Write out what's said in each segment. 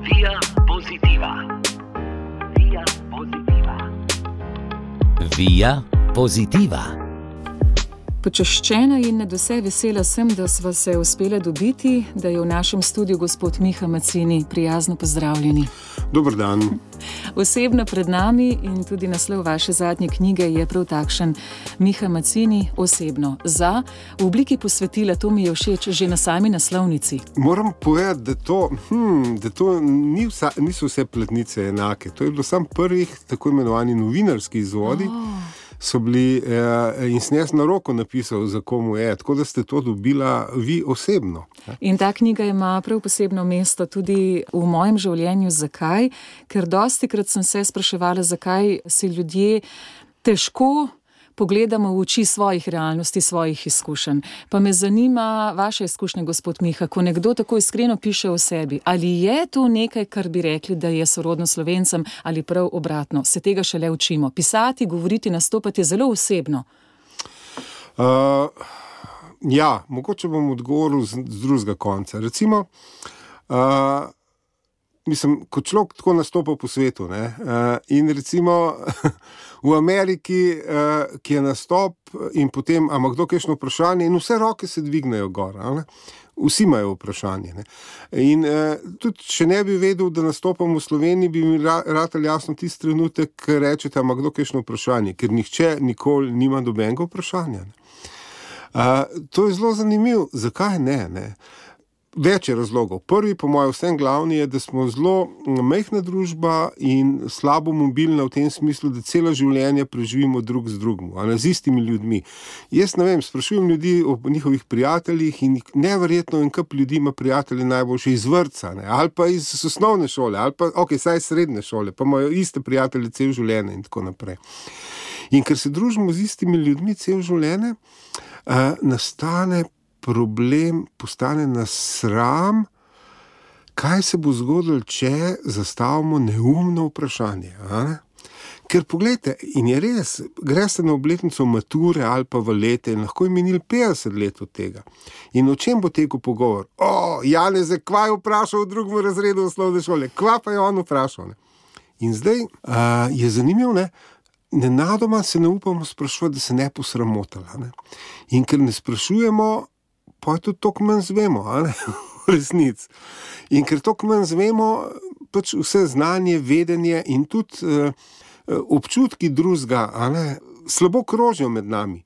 Via Positiva. Via Positiva. Via Positiva. Počaščena in nadvse vesela sem, da sva se uspela dobiti, da je v našem studiu gospod Miha Mazzini. Prijazno pozdravljeni. Dober dan. Osebno pred nami in tudi naslov vaše zadnje knjige je prav takšen. Miha Mazzini osebno. Za, v obliki posvetila, to mi je všeč že na sami naslovnici. Moram povedati, da to niso vse platnice enake. To je bilo samo prvih tako imenovani novinarski izvodi. So bili, in sem jaz na roko napisal, za komu je, tako da ste to dobila vi osebno. In ta knjiga ima prav posebno mesto tudi v mojem življenju. Zakaj? Ker dostikrat sem se spraševala, zakaj si ljudje težko pogledamo v oči svojih realnosti, svojih izkušenj. Pa me zanima vaše izkušnje, gospod Miha, ko nekdo tako iskreno piše o sebi. Ali je to nekaj, kar bi rekli, da je sorodno Slovencem, ali prav obratno? Se tega šele učimo. Pisati, govoriti, nastopati je zelo osebno. Ja, mogoče bom odgovoril z drugega konca. Recimo, ko človek tako nastopa po svetu, ne, in recimo v Ameriki, ki je nastop in potem, ima kdo kakšno vprašanje in vse roke se dvignejo gor, ne? Vsi imajo vprašanje. Ne? In tudi, če ne bi vedel, da nastopam v Sloveniji, bi mi ratalo jasno tisti trenutek, ker rečete, ima kdo kakšno vprašanje, ker nihče nikoli nima nobenega vprašanja. To je zelo zanimivo. Zakaj ne? Več je razlogov. Prvi, po mojem vsem glavni, je, da smo zelo majhna družba in slabo mobilna v tem smislu, da celo življenje preživimo drug z drugim, z istimi ljudmi. Jaz ne vem, sprašujem ljudi o njihovih prijateljih in neverjetno en kup ljudi ima prijatelje najboljše iz vrtca, ne, ali pa iz osnovne šole, ali pa, saj srednje šole, pa imajo iste prijatelje cel življenje in tako naprej. In ker se družimo z istimi ljudmi cel življenje, nastane problem, postane nas sram, kaj se bo zgodilo, če zastavimo neumno vprašanje. Ker poglejte, in je res, greste na obletnico mature ali pa v lete in lahko je minil 50 let od tega. In o čem bo tekel pogovor? Janeze, kva je vprašal v drugem razredu osnovne šole? Kva pa je on vprašal? Ne? In zdaj je zanimivo, ne? Nenadoma se ne upamo sprašovati, da se ne posramotala. Ne? In ker ne sprašujemo, pa je tudi toliko manj zvemo, v resnici. In ker toliko manj zvemo, pač vse znanje, vedenje in tudi občutki drugega, slabo krožijo med nami.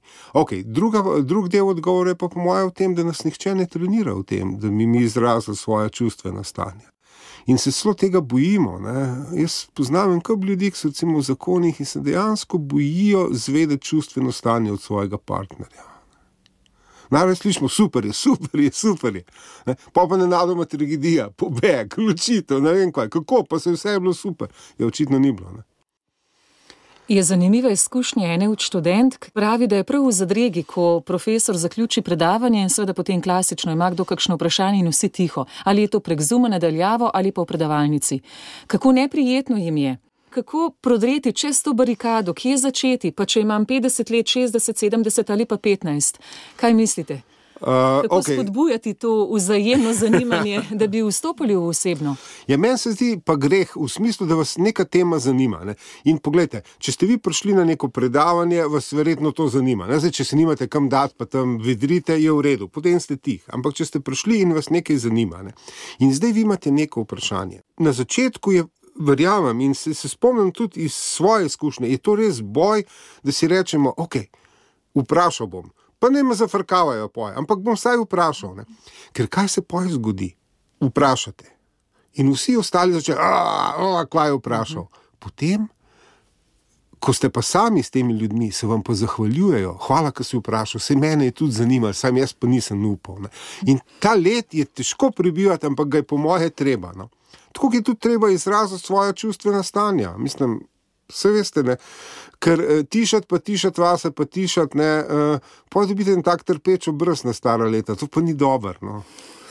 Drug del odgovora je pa po mojem v tem, da nas nihče ne trenira v tem, da mi izrazili svoje čustvena stanja. In se celo tega bojimo. Ne? Jaz poznam en kup ljudi, ki so recimo v zakonih in se dejansko bojijo zvedeti čustveno stanje od svojega partnerja. Največ slišimo, super je. Pa nenadoma tragedija, pobeg, ločitev, ne vem kaj, kako, pa se vse je bilo super. Je očitno ni bilo. Ne? Je zanimiva izkušnja ene od študentk, pravi, da je prav v zadregi, ko profesor zaključi predavanje in seveda potem klasično ima kdo kakšno vprašanje in vsi tiho. Ali je to prek Zooma nadaljavo ali pa v predavalnici. Kako neprijetno jim je. Kako prodreti čez to barikado, kje začeti, pa če imam 50 let, 60, 70 ali pa 15. Kaj mislite? Kako spodbujati to vzajemno zanimanje, da bi vstopili v osebno? Ja, meni se zdi pa greh v smislu, da vas neka tema zanima. Ne? In poglejte, če ste vi prišli na neko predavanje, vas verjetno to zanima. Ne? Zdaj, če se nimate kam dati, pa tam vedrite, je v redu, potem ste tih. Ampak če ste prišli in vas nekaj zanima, ne? In zdaj vi imate neko vprašanje. Na začetku je, verjamem, in se spomnim tudi iz svoje izkušnje, je to res boj, da si rečemo, vprašal bom. Pa ne me zafrkavajo poje, ampak bom vsaj vprašal. Ne? Ker kaj se poje zgodi? Vprašate. In vsi ostali začejo, kva je vprašal. Potem, ko ste pa sami s temi ljudmi, se vam pa zahvaljujejo. Hvala, ko si vprašal, se mene je tudi zanimalo, sam jaz pa nisem upal. Ne? In ta let je težko prebivati, ampak ga je po moje treba. No? Tako je tudi treba izraziti svoja čustvena stanja. Mislim, vse veste, ne? Ker tišat vase, pa tišat, ne, pa dobite en tak trpeč obraz na stara leta, to pa ni dobro, no.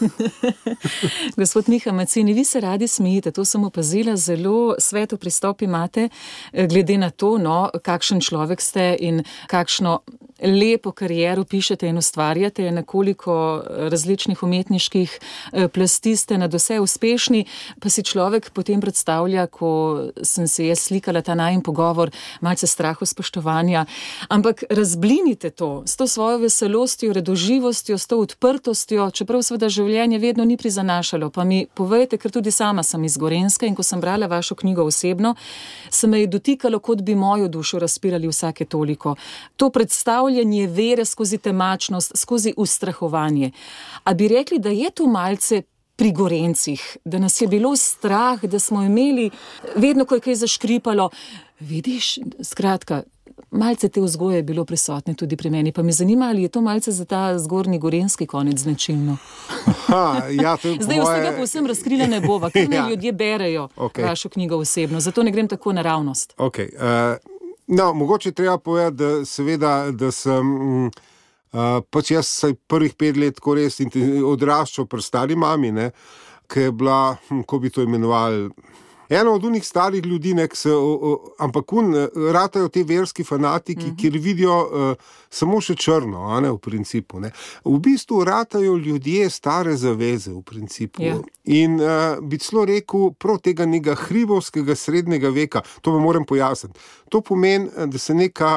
Gospod Miha Mazzini, vi se radi smejite, to sem opazila, zelo sveto pristop imate, glede na to, kakšen človek ste in kakšno lepo kariero pišete in ustvarjate, na koliko različnih umetniških plasti ste nadvse uspešni, pa si človek potem predstavlja, ko sem se jaz slikala ta najin pogovor, malce strahu spoštovanja, ampak razblinite to s to svojo veselostjo, radoživostjo, s to odprtostjo, čeprav seveda življenje vedno ni prizanašalo. Pa mi povejte, ker tudi sama sem iz Gorenjske in ko sem brala vašo knjigo osebno, se me je dotikalo, kot bi mojo dušo razpirali vsake toliko. To predstavljanje vere skozi temačnost, skozi ustrahovanje. A bi rekli, da je to malce pri Gorencih, da nas je bilo strah, da smo imeli vedno, ko je kaj zaškripalo. Vidiš, skratka, malce te vzgoje je bilo prisotne tudi pri meni, pa me zanima, ali je to malce za ta zgornji gorenjski konec značilno. Ja, to je zdaj vsega povsem razkrila ne bova, ker me ljudje berejo vašo knjigo osebno, zato ne grem tako naravnost. No, mogoče treba povedati, da seveda, da sem pač jaz prvih 5 let tako res odraščal pri stari mami, ne, ki je bila, ko bi to imenovali, eno od unih starih ljudi, ne, ampak ratajo te verski fanatiki, kjer vidijo samo še črno, a ne, v principu. Ne. V bistvu ratajo ljudje stare zaveze, v principu. Yeah. In bi celo rekel, prav tega nekega hribovskega srednjega veka, to vam moram pojasniti. To pomeni, da se neka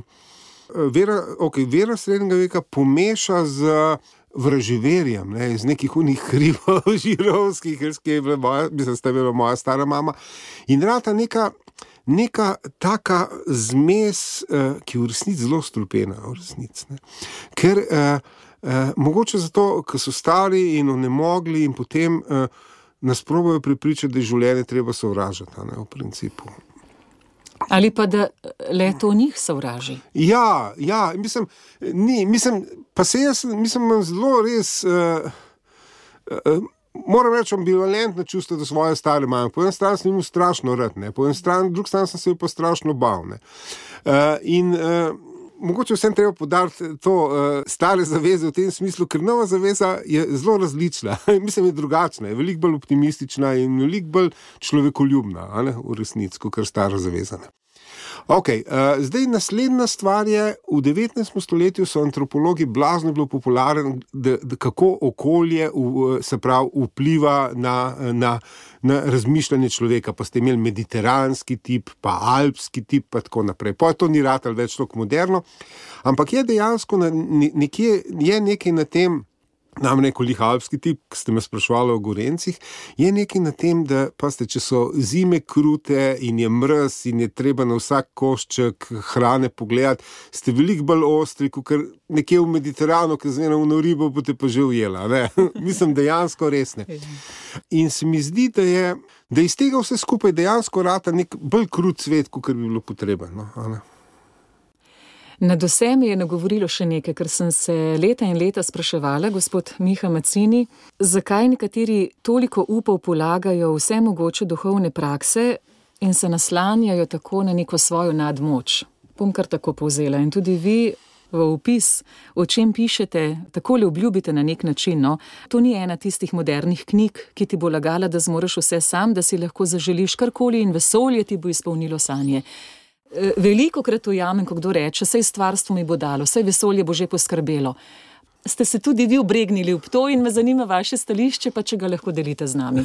vera srednjega veka pomeša z vraževerjem, ne, iz nekih unih hribov žirovskih, ki je bila moja stara mama. In rata neka taka zmes, ki je v resnici zelo strupena, v resnici. Ne. Ker mogoče zato, ker so stari in onemogli in potem nas probajo prepričati, da je življenje treba sovražiti, ne, v principu. Ali pa da le to njih sovraži. Ja, mislim, pa se jaz, imam zelo res, moram reči, ambivalentno čustvo do svoje stare mame. Po eni strani sem imel strašno rad, ne, po eni strani, drugi strani sem se jo pa strašno bal, ne. Mogoče vsem treba podariti to stare zaveze v tem smislu, ker nova zaveza je zelo različna. Mislim, je drugačna, je veliko bolj optimistična in veliko bolj človekoljubna, a ne, v resnici, kot stara zaveza. Zdaj naslednja stvar je, v 19. stoletju so antropologi blazno bilo popularni, da kako okolje se pravi vpliva na razmišljanje človeka, pa ste imeli mediteranski tip, pa alpski tip, pa tako naprej. Pa to ni ratalo več tako moderno, ampak je dejansko nekaj na tem, namreč kolik alpski tip, ki ste me spraševali o Gorencih, je nekaj na tem, da če so zime krute in je mraz in je treba na vsak košček hrane pogledati, ste veliko bolj ostri, kot nekje v Mediteranu, ki zmena v ribo, boste pa že ujela. Ne? Mislim, dejansko resne. In se mi zdi, da iz tega vse skupaj dejansko rata nek bolj krut svet, kot bi bilo potrebno. No? Nad vse me je nagovorilo še nekaj, ker sem se leta in leta spraševala, gospod Miha Mazzini, zakaj nekateri toliko upov polagajo vse mogoče duhovne prakse in se naslanjajo tako na neko svojo nadmoč. Bom kar tako povzela. In tudi vi v opis, o čem pišete, takole obljubite na nek način. No? To ni ena tistih modernih knjig, ki ti bo lagala, da zmoreš vse sam, da si lahko zaželiš karkoli in vesolje ti bo izpolnilo sanje. Veliko krat ujamem, ko kdo reče, saj stvarstvo mi bo dalo, saj vesolje bo že poskrbelo. Ste se tudi vi obregnili v to in me zanima vaše stališče, pa če ga lahko delite z nami.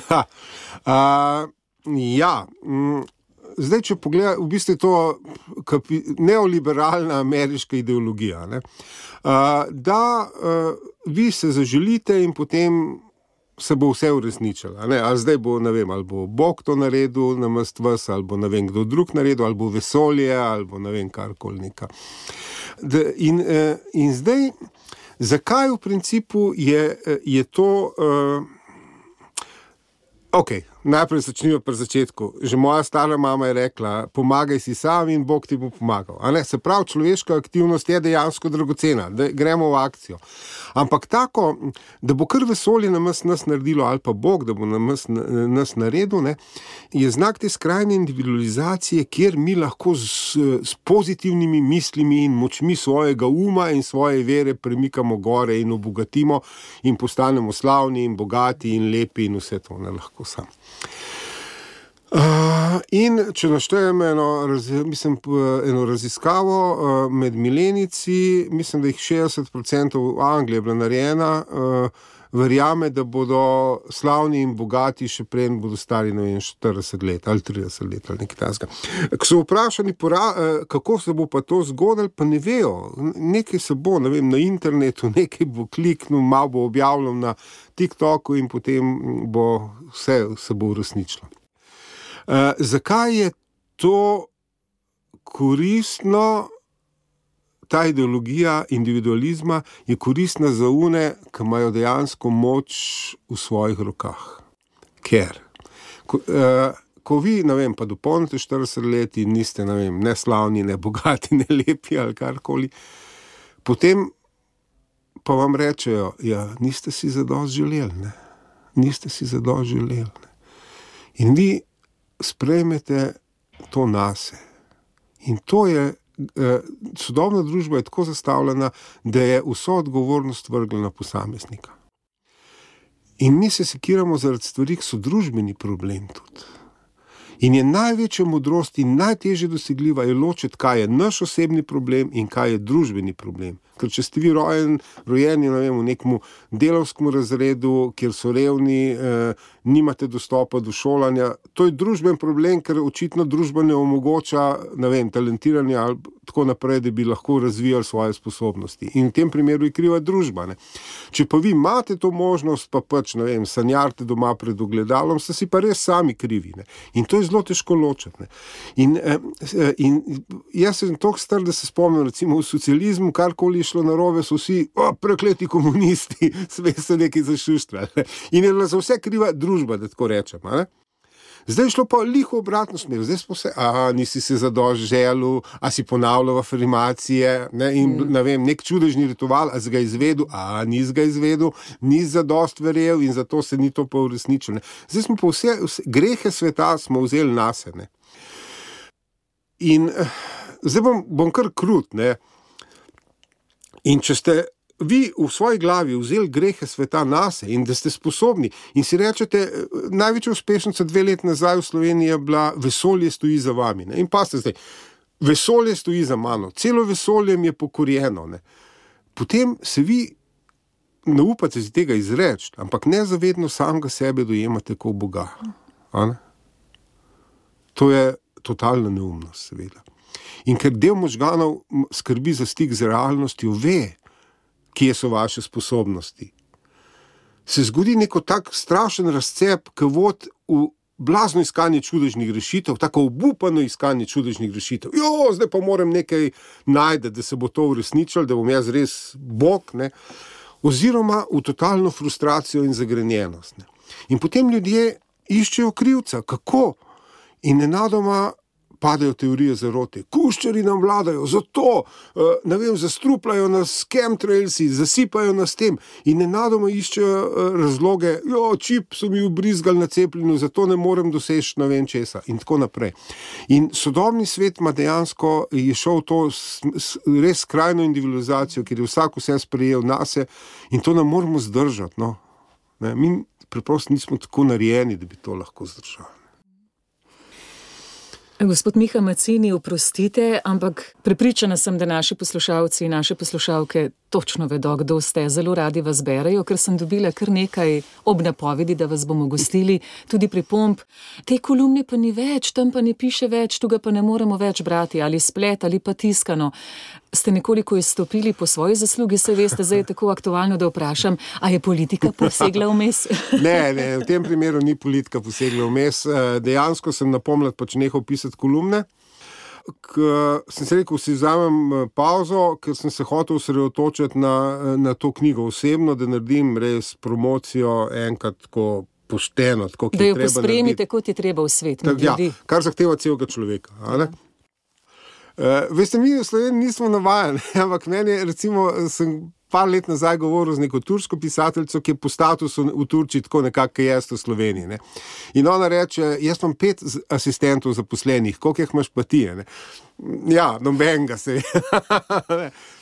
Zdaj, če pogledaj, v bistvu je to neoliberalna ameriška ideologija, ne? Da vi se zaželite in potem se bo vse uresničilo. Ali zdaj bo, ne vem, ali bo Bog to naredil namesto vas, ali bo ne vem kdo drug naredil, ali bo vesolje, ali bo ne vem karkoli neka. In zdaj, zakaj v principu je to... Najprej začnimo pri začetku. Že moja stara mama je rekla, pomagaj si sam in Bog ti bo pomagal. Se pravi, človeška aktivnost je dejansko dragocena, da gremo v akcijo. Ampak tako, da bo kar vesolje nas naredilo, ali pa Bog, da bo nas naredil, ne, je znak te skrajne individualizacije, kjer mi lahko s pozitivnimi mislimi in močmi svojega uma in svoje vere premikamo gore in obogatimo in postanemo slavni in bogati in lepi in vse to ne lahko sam. In če naštejem eno raziskavo med milenici, mislim, da jih 60% v Angliji je bila narejena, verjame, da bodo slavni in bogati še prej bodo stari, 40 let ali 30 let ali nekaj takega. Ko so vprašani, kako se bo pa to zgodilo, pa ne vejo. Nekaj se bo, ne vem, na internetu, nekaj bo kliknil, malo bo objavljal na TikToku in potem bo vse se bo uresničilo. Zakaj je to koristno, ta ideologija individualizma je koristna za one, ki imajo dejansko moč v svojih rokah. Ker, ko vi, ne vem, pa dopolnite 40 let in niste, ne vem, ne slavni, ne bogati, ne lepi ali karkoli, potem pa vam rečejo, ja, niste si zadosti želeli, ne. Niste si zadosti želeli, ne. In vi sprejmete to nase. In to je, sodobna družba je tako zastavljena, da je vso odgovornost vrgla na posameznika. In mi se sekiramo zaradi stvari, ki so družbeni problem tudi. In je največja modrost in najtežje dosegljiva je ločiti, kaj je naš osebni problem in kaj je družbeni problem. Ker če ste vi rojeni, ne vem, v nekem delavskem razredu, kjer so revni, nimate dostopa do šolanja, to je družben problem, ker očitno družba ne omogoča, ne vem, talentiranje ali tako naprej, da bi lahko razvijali svoje sposobnosti. In v tem primeru je kriva družba, ne. Če pa vi imate to možnost, pa pač, ne vem, sanjarite doma pred ogledalom, ste si pa res sami krivi, ne. In to je zelo težko ločiti, ne. In jaz sem toliko star, da se spomnim, recimo v socializmu, karkoli je šlo narobe, so vsi, prekleti komunisti, sve so nekaj zašuštrali. In je bila za vse kriva družba, da tako rečem, ne. Zdaj je šlo pa liho obratno smer, zdaj smo se, nisi se zadosti želel, a si ponavljal afirmacije, ne, in ne vem, nek čudežni ritual, a si ga izvedel, nisi ga izvedel, nisi zadosti verjel in zato se ni to pa uresničilo, ne. Zdaj smo pa vse grehe sveta smo vzeli nase, ne. In zdaj bom kar krut, ne. In če ste vi v svoji glavi vzeli grehe sveta nase in da ste sposobni in si rečete, največja uspešnica 2 let nazaj v Sloveniji je bila vesolje stoji za vami, ne. In pa ste zdaj, vesolje stoji za mano, celo vesolje mi je pokorjeno, ne. Potem se vi ne upate si tega izreči, ampak nezavedno samega sebe dojemate kot Boga. To je totalna neumnost, seveda. In ker del možganov skrbi za stik z realnostjo, ve, kje so vaše sposobnosti, se zgodi neko tak strašen razcep, ki vodi v blazno iskanje čudežnih rešitev, tako obupano iskanje čudežnih rešitev. Zdaj pa moram nekaj najti, da se bo to uresničilo, da bom jaz res Bog, ne. Oziroma v totalno frustracijo in zagrenjenost, ne. In potem ljudje iščejo krivca, kako? In nenadoma padajo teorije zarote. Kuščari nam vladajo, zato, ne vem, zastrupljajo nas chemtrailsi, zasipajo nas tem in nenadoma iščejo razloge, čip so mi ubrizgali na cepljenju, zato ne morem doseči ne vem česa in tako naprej. In sodobni svet ima dejansko, je šel to res skrajno individualizacijo, kjer je vsak vse sprejel nase in to ne moramo zdržati, no. Ne, mi preprosto nismo tako narejeni, da bi to lahko zdržali. Gospod Miha Mazzini, oprostite, ampak prepričana sem, da naši poslušalci in naše poslušalke točno vedo, kdo ste. Zelo radi vas berejo, ker sem dobila kar nekaj ob napovedi, da vas bomo gostili, tudi pripomb. Te kolumne pa ni več, tam pa ne piše več, tu ga pa ne moremo več brati, ali splet, ali pa tiskano. Ste nekoliko izstopili po svoji zaslugi, se veste, zdaj je tako aktualno, da vprašam, a je politika posegla vmes? Ne, v tem primeru ni politika posegla vmes. Dejansko sem napomnil pač nehal pisati kolumne. Sem se rekel, si vzamem pauzo, ker sem se hotel osredotočiti na to knjigo osebno, da naredim res promocijo enkrat tako pošteno, tako, da jo pospremite, kot je treba v svet. Kar zahteva celega človeka. Veste, mi v Sloveniji nismo navajeni, ampak meni, recimo, sem par let nazaj govoril z neko turško pisateljico, ki je po statusu v Turčiji tako nekako jaz v Sloveniji, ne. In ona reče, jaz imam 5 asistentov zaposlenih, koliko jih imaš pa ti, ne. Ja, nobenega se.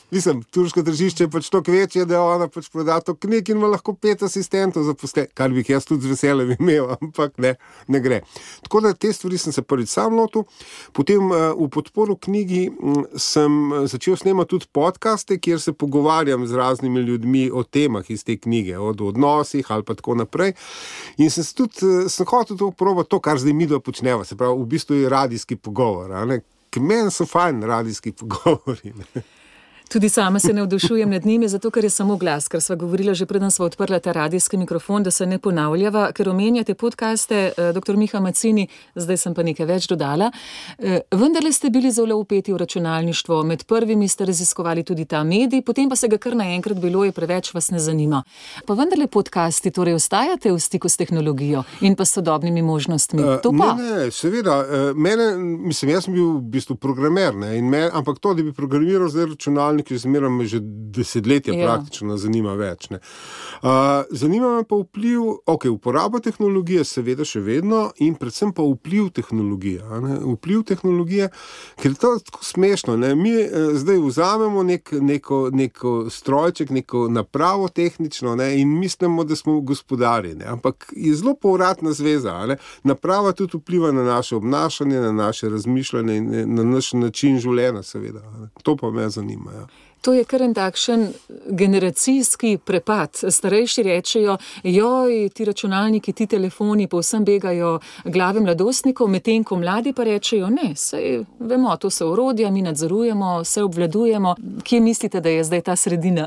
Mislim, turško tržišče je pač toliko večje, da ona pač proda to knjig in ima lahko 5 asistentov zaposlenih, kar bi jaz tudi z veseljem imel, ampak ne gre. Tako da te stvari sem se prvič sam lotil. Potem v podporu knjigi sem začel snemati tudi podcaste, kjer se pogovarjam z raznimi ljudmi o temah iz te knjige, o odnosih ali pa tako naprej. In sem hotel to probati, to, kar zdaj midva počneva, se pravi, v bistvu je radijski pogovor. Ker meni so fajn radijski pogovori. Tudi sama se navdušujem nad njimi, zato ker je samo glas, ker sva govorila že preden sva odprla ta radijski mikrofon, da se ne ponavljava, ker omenjate podcaste, dr. Miha Mazzini, zdaj sem pa nekaj več dodala. Vendarle ste bili zelo vpeti v računalništvo, med prvimi ste raziskovali tudi ta medij, potem pa se ga kar naenkrat bilo je preveč, vas ne zanima. Pa vendarle podcasti, torej ostajate v stiku s tehnologijo in pa s sodobnimi možnostmi? To pa? Ne, seveda. Jaz sem bil v bistvu programer, ampak to, da bi programiral zdaj računalnik, ki zmeram že desetletja praktično zanima več. Zanima me pa vpliv, uporaba tehnologije seveda še vedno in predvsem pa vpliv tehnologije. Vpliv tehnologije, ker je to tako smešno. Mi zdaj vzamemo neko strojček, neko napravo tehnično in mislimo, da smo gospodari. Ampak je zelo povratna zveza. Naprava tudi vpliva na naše obnašanje, na naše razmišljanje in na naš način življenja seveda. To pa me zanima. To je kar en takšen generacijski prepad. Starejši rečejo, ti računalniki, ti telefoni povsem begajo glave mladostnikov, medtem ko mladi pa rečejo, ne, saj vemo, to so orodja, mi nadzorujemo, se obvladujemo. Kje mislite, da je zdaj ta sredina?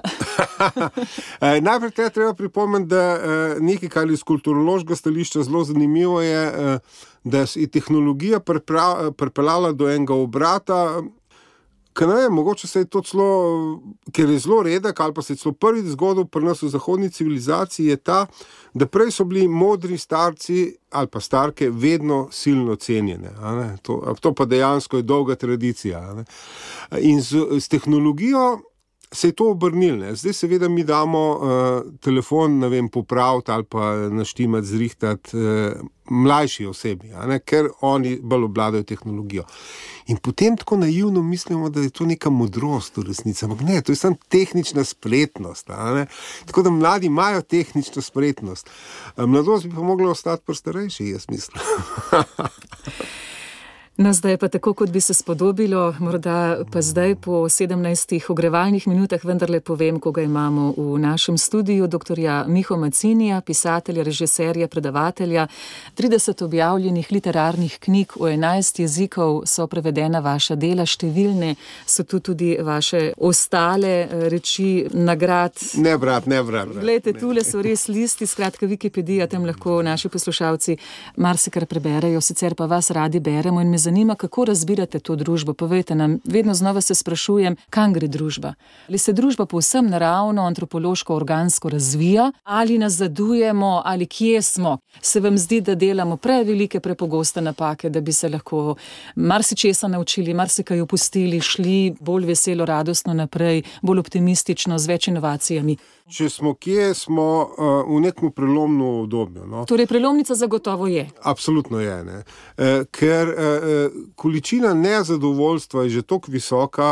Najprej treba pripomniti, da nekaj, kar iz kulturološkega stališča zelo zanimivo je, da je tehnologija pripeljala do enega obrata. Mogoče se je to celo, ker je zelo redek, ali pa se je celo prvi zgodil pri nas v zahodni civilizaciji, je ta, da prej so bili modri starci ali pa starke vedno silno cenjene. To pa dejansko je dolga tradicija. In s tehnologijo se je to obrnilo. Zdaj seveda mi damo telefon, popraviti ali pa naštimati, zrihtati mlajši osebi, ker oni bolj obvladajo tehnologijo. In potem tako naivno mislimo, da je to neka modrost v resnici. Ampak ne, to je samo tehnična spretnost. Tako da mladi imajo tehnično spretnost. Mladost bi pa mogla ostati pri starejši, jaz mislim. No, zdaj pa tako, kot bi se spodobilo, morda pa zdaj po 17 ogrevalnih minutah vendarle povem, koga imamo v našem studiu, doktorja Miho Mazzinija, pisatelja, režiserja, predavatelja, 30 objavljenih literarnih knjig, v 11 jezikov so prevedena vaša dela, številne so tu tudi vaše ostale reči, nagrad. Ne brat. Glejte, tule so res listi, skratka Wikipedija, tam lahko naši poslušalci marsikar preberejo, sicer pa vas radi beremo in me zanima, kako razbirate to družbo. Povejte nam, vedno znova se sprašujem, kam gre družba? Ali se družba povsem naravno, antropološko, organsko razvija, ali nazadujemo, ali kje smo? Se vam zdi, da delamo prevelike, prepogoste napake, da bi se lahko marsičesa naučili, marsikaj opustili, šli bolj veselo, radostno naprej, bolj optimistično, z več inovacijami? Če smo kje, smo v nekem prelomnem obdobju. Torej, prelomnica zagotovo je. Absolutno je. Ker količina nezadovoljstva je že toliko visoka,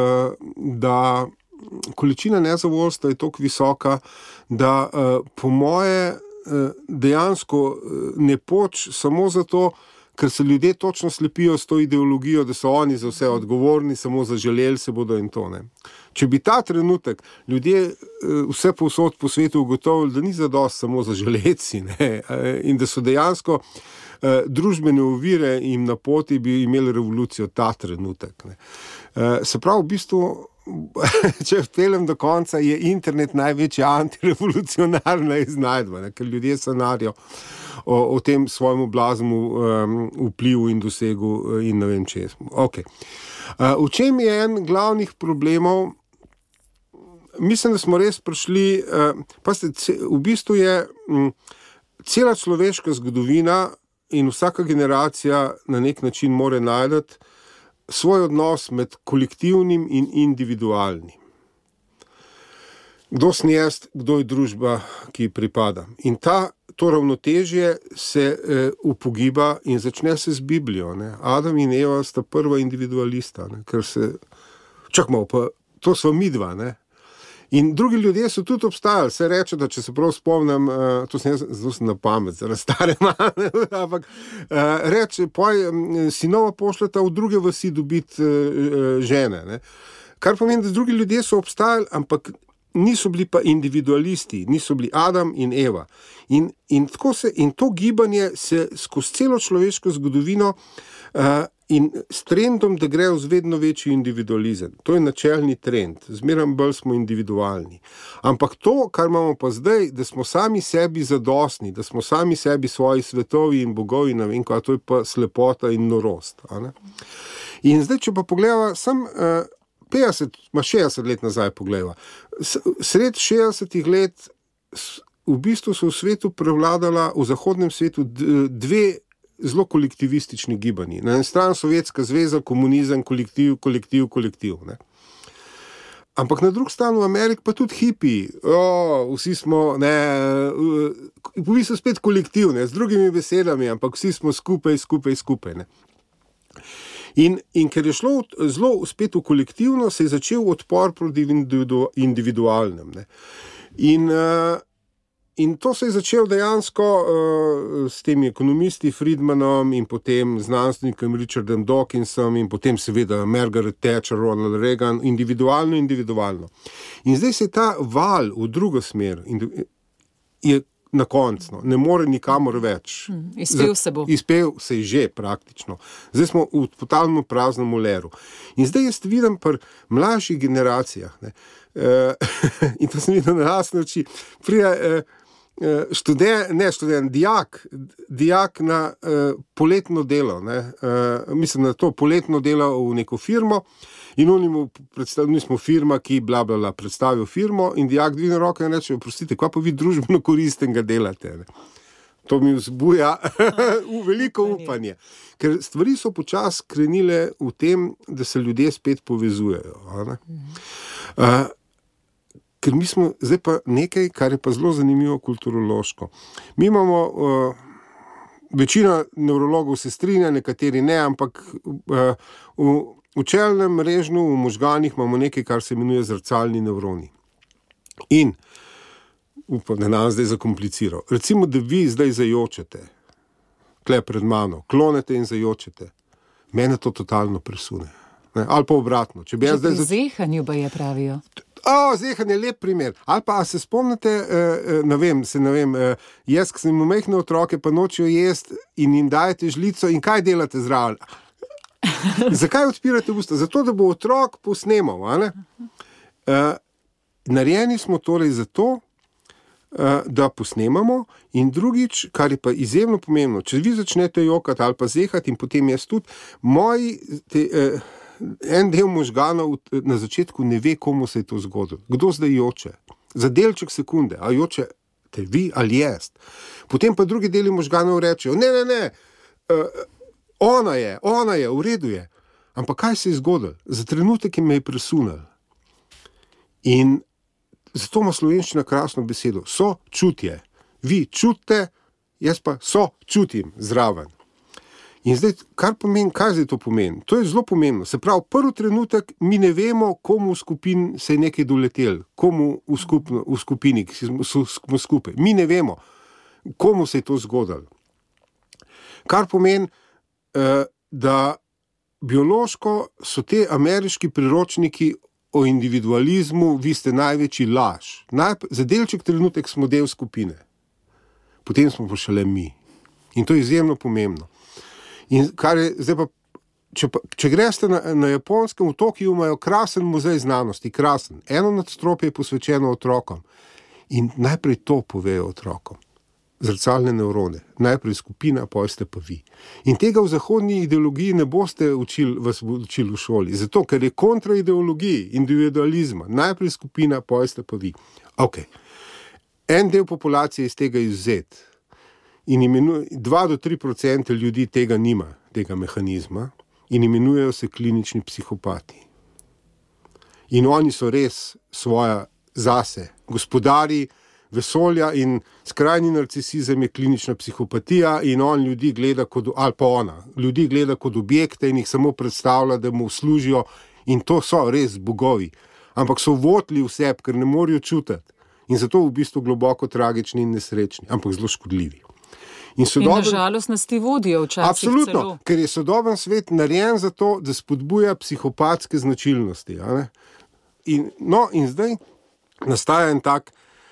da po moje dejansko ne poč samo zato, ker se ljudje točno slepijo s to ideologijo, da so oni za vse odgovorni, samo zaželeli se bodo in to. Če bi ta trenutek ljudje vse povsod po svetu ugotovili, da ni zadost samo zaželeci in da so dejansko družbene ovire in na poti, bi imeli revolucijo ta trenutek. Se pravi, v bistvu, če vpeljem do konca, je internet največja antirevolucionarna iznajdba, ker ljudje sanjarijo o tem svojemu blaznemu vplivu in dosegu in ne vem čez. V čem je en glavnih problemov? Mislim, da smo res prišli, v bistvu je cela človeška zgodovina in vsaka generacija na nek način mora najti svoj odnos med kolektivnim in individualnim. Kdo sem jaz, kdo je družba, ki pripada. In to ravnotežje se upogiba in začne se z Biblijo. Adam in Eva sta prva individualista, ker se... Čak malo, pa to sva midva, ne. In drugi ljudje so tudi obstajali, se reče, da če se prav spomnim, to sem jaz, zelo sem na pamet, zaradi stare mame, ampak reče, sinova pošljeta v druge vasi dobiti žene, ne. Kar pomeni, da drugi ljudje so obstajali, ampak niso bili pa individualisti, niso bili Adam in Eva. In to gibanje se skozi celo človeško zgodovino in s trendom, da gre v vedno večji individualizem. To je načelni trend. Zmeraj bolj smo individualni. Ampak to, kar imamo pa zdaj, da smo sami sebi zadostni, da smo sami sebi svoji svetovi in bogovi, ne vem kaj, to je pa slepota in norost. In zdaj, če pa pogledava, sem 60 let nazaj pogledava. Sred 60 let v bistvu so v svetu prevladala, v zahodnem svetu, dve zelo kolektivistični gibanji. Na eni strani Sovjetska zveza, komunizem, kolektiv. Ne. Ampak na drugi strani v Ameriki pa tudi hipiji. Vsi smo, v bistvu spet kolektiv, ne, z drugimi besedami, ampak vsi smo skupaj. Ne. In ker je šlo zelo spet v kolektivno, se je začel odpor proti individualnem. Ne. In to se je začel dejansko s temi ekonomisti Friedmanom in potem znanstvenikom Richardom Dawkinsom in potem seveda Margaret Thatcher, Ronald Reagan, individualno. In zdaj se je ta val v drugo smer je na koncu, ne more nikamor več. Izpel se bo. Izpel se je že praktično. Zdaj smo v totalno praznem leru. In zdaj jaz vidim pri mlajših generacijah, ne, in to sem videl na lastne oči, prija dijak na poletno delo, ne, mislim na to poletno delo v neko firmo in mi smo firma, ki predstavijo firmo in dijak dvigne roke in reče, oprostite, kaj pa vi družbeno koristnega delate, ne? To mi vzbuja veliko upanje. Ker stvari so počasi krenile v tem, da se ljudje spet povezujejo. Ker mi smo zdaj pa nekaj, kar je pa zelo zanimivo kulturološko. Mi imamo, večina nevrologov se strinja, nekateri ne, ampak v čelnem mrežnu, v možganih imamo nekaj, kar se imenuje zrcalni nevroni. In upam, da nam zdaj zakompliciral. Recimo, da vi zdaj zajočete, tle pred mano, klonete in zajočete. Mene to totalno presune. Ne? Ali pa obratno. Če bi jaz zdaj zehanju pa je pravijo. Zehanje je lep primer. Ali pa, a se spomnite, jaz, ko sem majhne otroke, pa nočijo jesti in jim dajete žlico in kaj delate zraven? Zakaj odpirate usta? Zato, da bo otrok posnemal. Narejeni smo torej zato, da posnemamo in drugič, kar je pa izjemno pomembno, če vi začnete jokati ali pa zehati in potem jaz tudi, en del možganov na začetku ne ve, komu se je to zgodilo. Kdo zdaj joče? Za delček sekunde. A joče te vi ali jaz? Potem pa drugi deli možganov rečejo, ne, ona je, v redu je. Ampak kaj se je zgodilo? Za trenutek me je presunil. In zato ima slovenščina krasno besedo. Sočutje. Vi čutite, jaz pa sočutim zraven. In zdaj, kaj zdaj to pomeni? To je zelo pomembno. Se pravi, prvi trenutek mi ne vemo, komu v skupini se je nekaj doletel, komu v skupini, ki smo skupaj. Mi ne vemo, komu se je to zgodilo. Kar pomeni, da biološko so te ameriški priročniki o individualizmu, vi ste največji laž. Za delček trenutek smo del skupine. Potem smo pa šele mi. In to je izjemno pomembno. In kar je, zdaj pa, če greste na Japonskem, v Tokiju imajo krasen muzej znanosti, krasen. Eno nadstropje je posvečeno otrokom. In najprej to povejo otrokom. Zrcalne nevrone. Najprej skupina, potem ste pa vi. In tega v zahodni ideologiji ne boste vas učili v šoli. Zato, ker je kontra ideologiji, individualizma. Najprej skupina, potem ste pa vi. Ok. En del populacije iz tega izvzet. In 2-3% ljudi tega nima, tega mehanizma, in imenujejo se klinični psihopati. In oni so res svoja zase, gospodari vesolja in skrajni narcisizem je klinična psihopatija in on ljudi gleda kot, ali pa ona, ljudi gleda kot objekte in jih samo predstavlja, da mu služijo in to so res bogovi. ampak so votli v sebi, ker ne morejo čutiti. In zato v bistvu globoko tragični in nesrečni, ampak zelo škodljivi. In nažalost nas ti vodijo včasih. Absolutno, celo. Ker je sodoben svet narejen za to, da spodbuja psihopatske značilnosti. A ne? In zdaj nastaja en tak,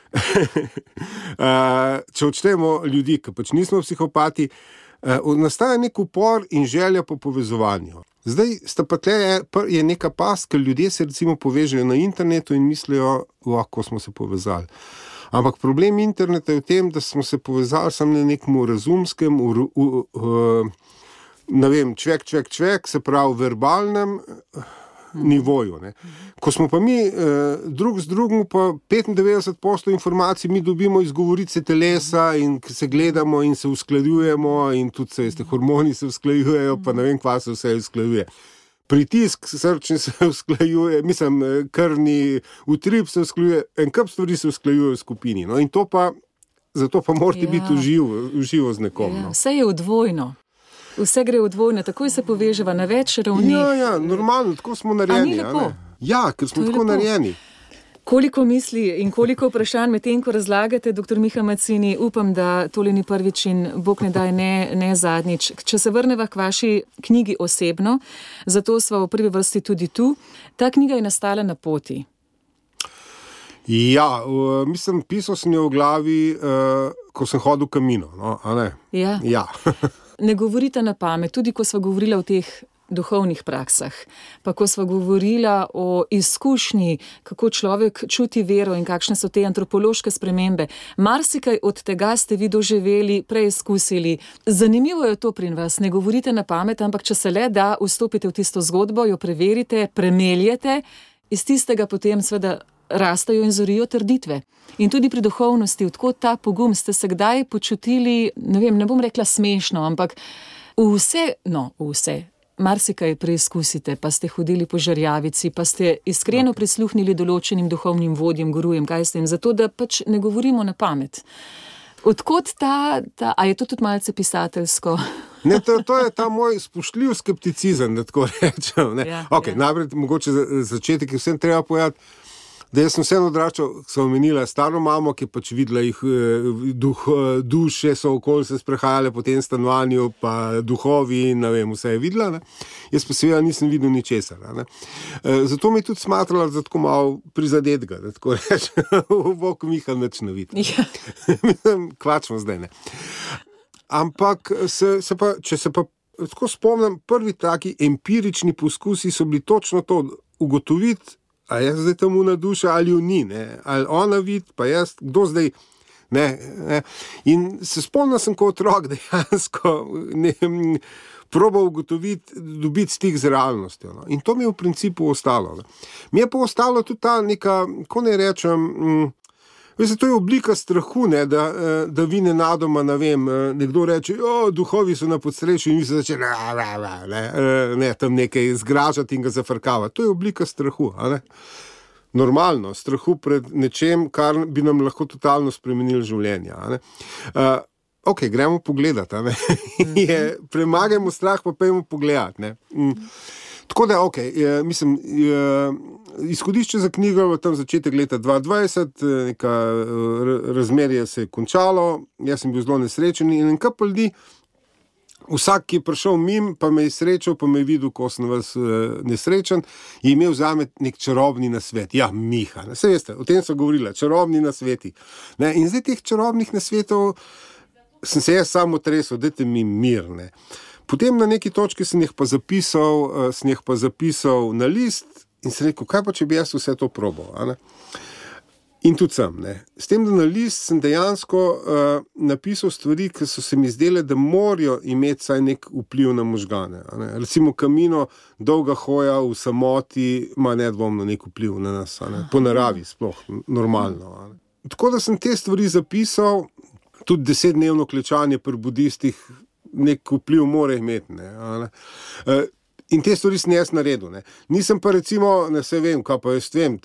če odštejemo ljudi, ki pač nismo psihopati, nastaja nek upor in želja po povezovanju. Zdaj sta pa je neka past, ker ljudje se recimo povežejo na internetu in mislijo, lahko smo se povezali. Ampak problem interneta je v tem, da smo se povezali samo na nekem razumskem, ne vem, čvek, se pravi verbalnem nivoju. Ne. Ko smo pa mi drug z drugim, pa 95% informacij mi dobimo iz govorice telesa in se gledamo in se usklajujemo in tudi hormoni se usklajujejo, pa ne vem, kva se vse usklajuje. Pritisk srčni se usklajuje, krvni utrip se usklajuje, en kup stvari se usklajuje v skupini. No, in zato pa morate biti v živo z nekom. No. Vse je udvojno. Vse gre udvojno, takoj se poveževa na več ravni. Ja, normalno, tako smo narejeni. Ja, ker smo tako narejeni. Koliko misli in koliko vprašanj medtem, ko razlagate, dr. Miha Mazzini, upam, da tole ni prvič in Bog ne daj ne zadnjič. Če se vrneva k vaši knjigi osebno, zato sva v prvi vrsti tudi tu. Ta knjiga je nastala na poti. Ja, pisal sem jo v glavi, ko sem hodil v Camino, no, a ne? Ja. Ne govorite na pamet, tudi ko sva govorila o teh duhovnih praksah, pa ko sva govorila o izkušnji, kako človek čuti vero in kakšne so te antropološke spremembe. Marsikaj od tega ste vi doživeli, preizkusili. Zanimivo je to pri vas, ne govorite na pamet, ampak če se le da, vstopite v tisto zgodbo, jo preverite, premeljete, iz tistega potem seveda rastajo in zorijo trditve. In tudi pri duhovnosti, odkot ta pogum, ste se kdaj počutili, ne bom rekla smešno, ampak vse, marsikaj preizkusite, pa ste hodili po žerjavici, pa ste iskreno prisluhnili določenim duhovnim vodjem, gurujem, kaj s tem, zato da pač ne govorimo na pamet. Odkot a je to tudi malce pisateljsko? Ne, to je ta moj spoštljiv skepticizem, da tako rečem. Najprej mogoče začetek je vsem treba povedati, da jaz sem vseeno odraščal, sem omenila staro mamo, ki je pač videla duše so okoli se sprehajale po tem stanovanju, pa duhovi in vse je videla. Ne. Jaz pa seveda nisem videl ničesar. Zato mi je tudi smatrala za tako malo prizadetega, da tako rečem, Bog Miha nič ne vidi. Kvačmo zdaj, ne. Ampak če se pa tako spomnim, prvi taki empirični poskusi so bili točno to ugotoviti, a jaz zdaj tam na duša ali jo ni, ne? Ali ona vidi, pa jaz, kdo zdaj, ne. In se spomnil sem kot otrok dejansko probal ugotoviti, dobiti stik z realnostjo. No? In to mi je v principu ostalo. Ne? Mi je pa ostalo tudi ta neka, ko ne rečem, to je oblika strahu, ne? Da vi nenadoma, nekdo reče, duhovi so na podstrešju in vi se začne tam nekaj zgražati in ga zafrkavati. To je oblika strahu, a ne? Normalno, strahu pred nečem, kar bi nam lahko totalno spremenilo življenje, a ne? Gremo pogledati, a ne? Premagajmo strah, pa pojmo pogledati, ne? Tako da, izhodišče za knjigo v tam začetek leta 2020, neka razmerje se je končalo, jaz sem bil zelo nesrečen in en kup ljudi, vsak, ki je prišel mim, pa me je srečal, pa me je videl, ko sem vas nesrečen, je imel zame nek čarobni nasvet. Ja, Miha, ne, saj veste, o tem so govorila, čarobni nasveti. Ne, in zdaj teh čarobnih nasvetov sem se jaz samo tresel, dajte mi mir, ne. Potem na neki točki sem jih pa zapisal na list in sem rekel, kaj pa, če bi jaz vse to probal, a ne? In tudi sem, ne. S tem, da na list sem dejansko napisal stvari, ki so se mi zdele, da morajo imeti saj nek vpliv na možgane, a ne. Recimo Camino, dolga hoja v samoti, ima nedvomno nek vpliv na nas, a ne. Po naravi sploh, normalno, a ne. Tako da sem te stvari zapisal, tudi 10-dnevno klečanje pri budistih, nek vpliv mora imeti, ne. In te stvari sem jaz naredil. Ne. Nisem pa recimo, ne se vem, kaj pa jaz vem,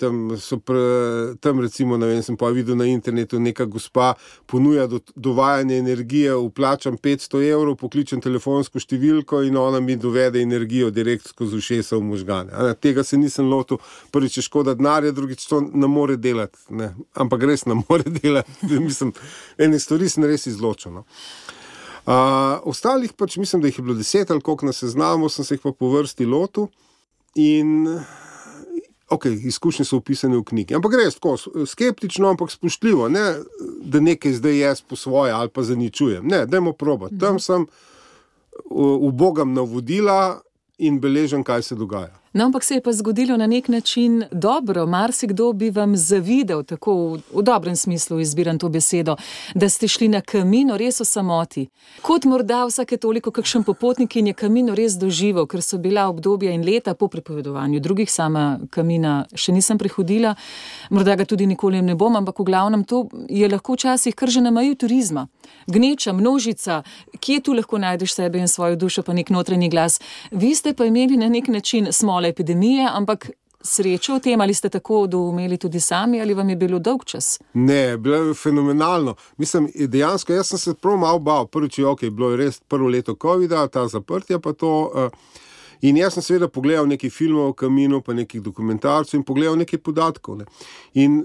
tam recimo, ne vem, sem pa videl na internetu, neka gospa ponuja dovajanje energije, vplačam 500 €, pokličem telefonsko številko in ona mi dovede energijo direkt skozi ušesa v možgane. Tega se nisem lotil, prvič je škoda denarja, drugič to ne more delati, ne. Ampak res ne more delati. Mislim, ene stvari sem res izločil, no. Ostalih pač mislim, da jih je bilo 10 ali koliko na seznamu, sem se jih pa po vrsti lotil in izkušnje so opisane v knjigi. Ampak res tako, skeptično, ampak spoštljivo, ne, da nekaj zdaj jaz po svoje ali pa zaničujem. Ne, dajmo probati. Tam sem ubogam navodila in beležem, kaj se dogaja. No, ampak se je pa zgodilo na nek način dobro. Marsikdo bi vam zavidal, tako v dobrem smislu izbiram to besedo, da ste šli na Camino res v samoti. Kot morda vsake toliko kakšen popotnik in je Camino res doživel, ker so bila obdobja in leta po prepovedovanju drugih, sama Camina še nisem prehodila, morda ga tudi nikoli ne bom, ampak v glavnem to je lahko včasih kar že na meji turizma. Gneča, množica, kje tu lahko najdeš sebe in svojo dušo, pa nek notranji glas. Vi ste pa imeli na nek način epidemije, ampak srečo v tem, ali ste tako doumeli tudi sami, ali vam je bilo dolg čas? Ne, bilo je fenomenalno. Mislim, dejansko, jaz sem se prav malo bal. Prvič je bilo res prvo leto covida, ta zaprtja pa to. In jaz sem seveda pogledal nekaj filmov o Caminu, pa nekih dokumentarcev in pogledal nekaj podatkov. Ne. In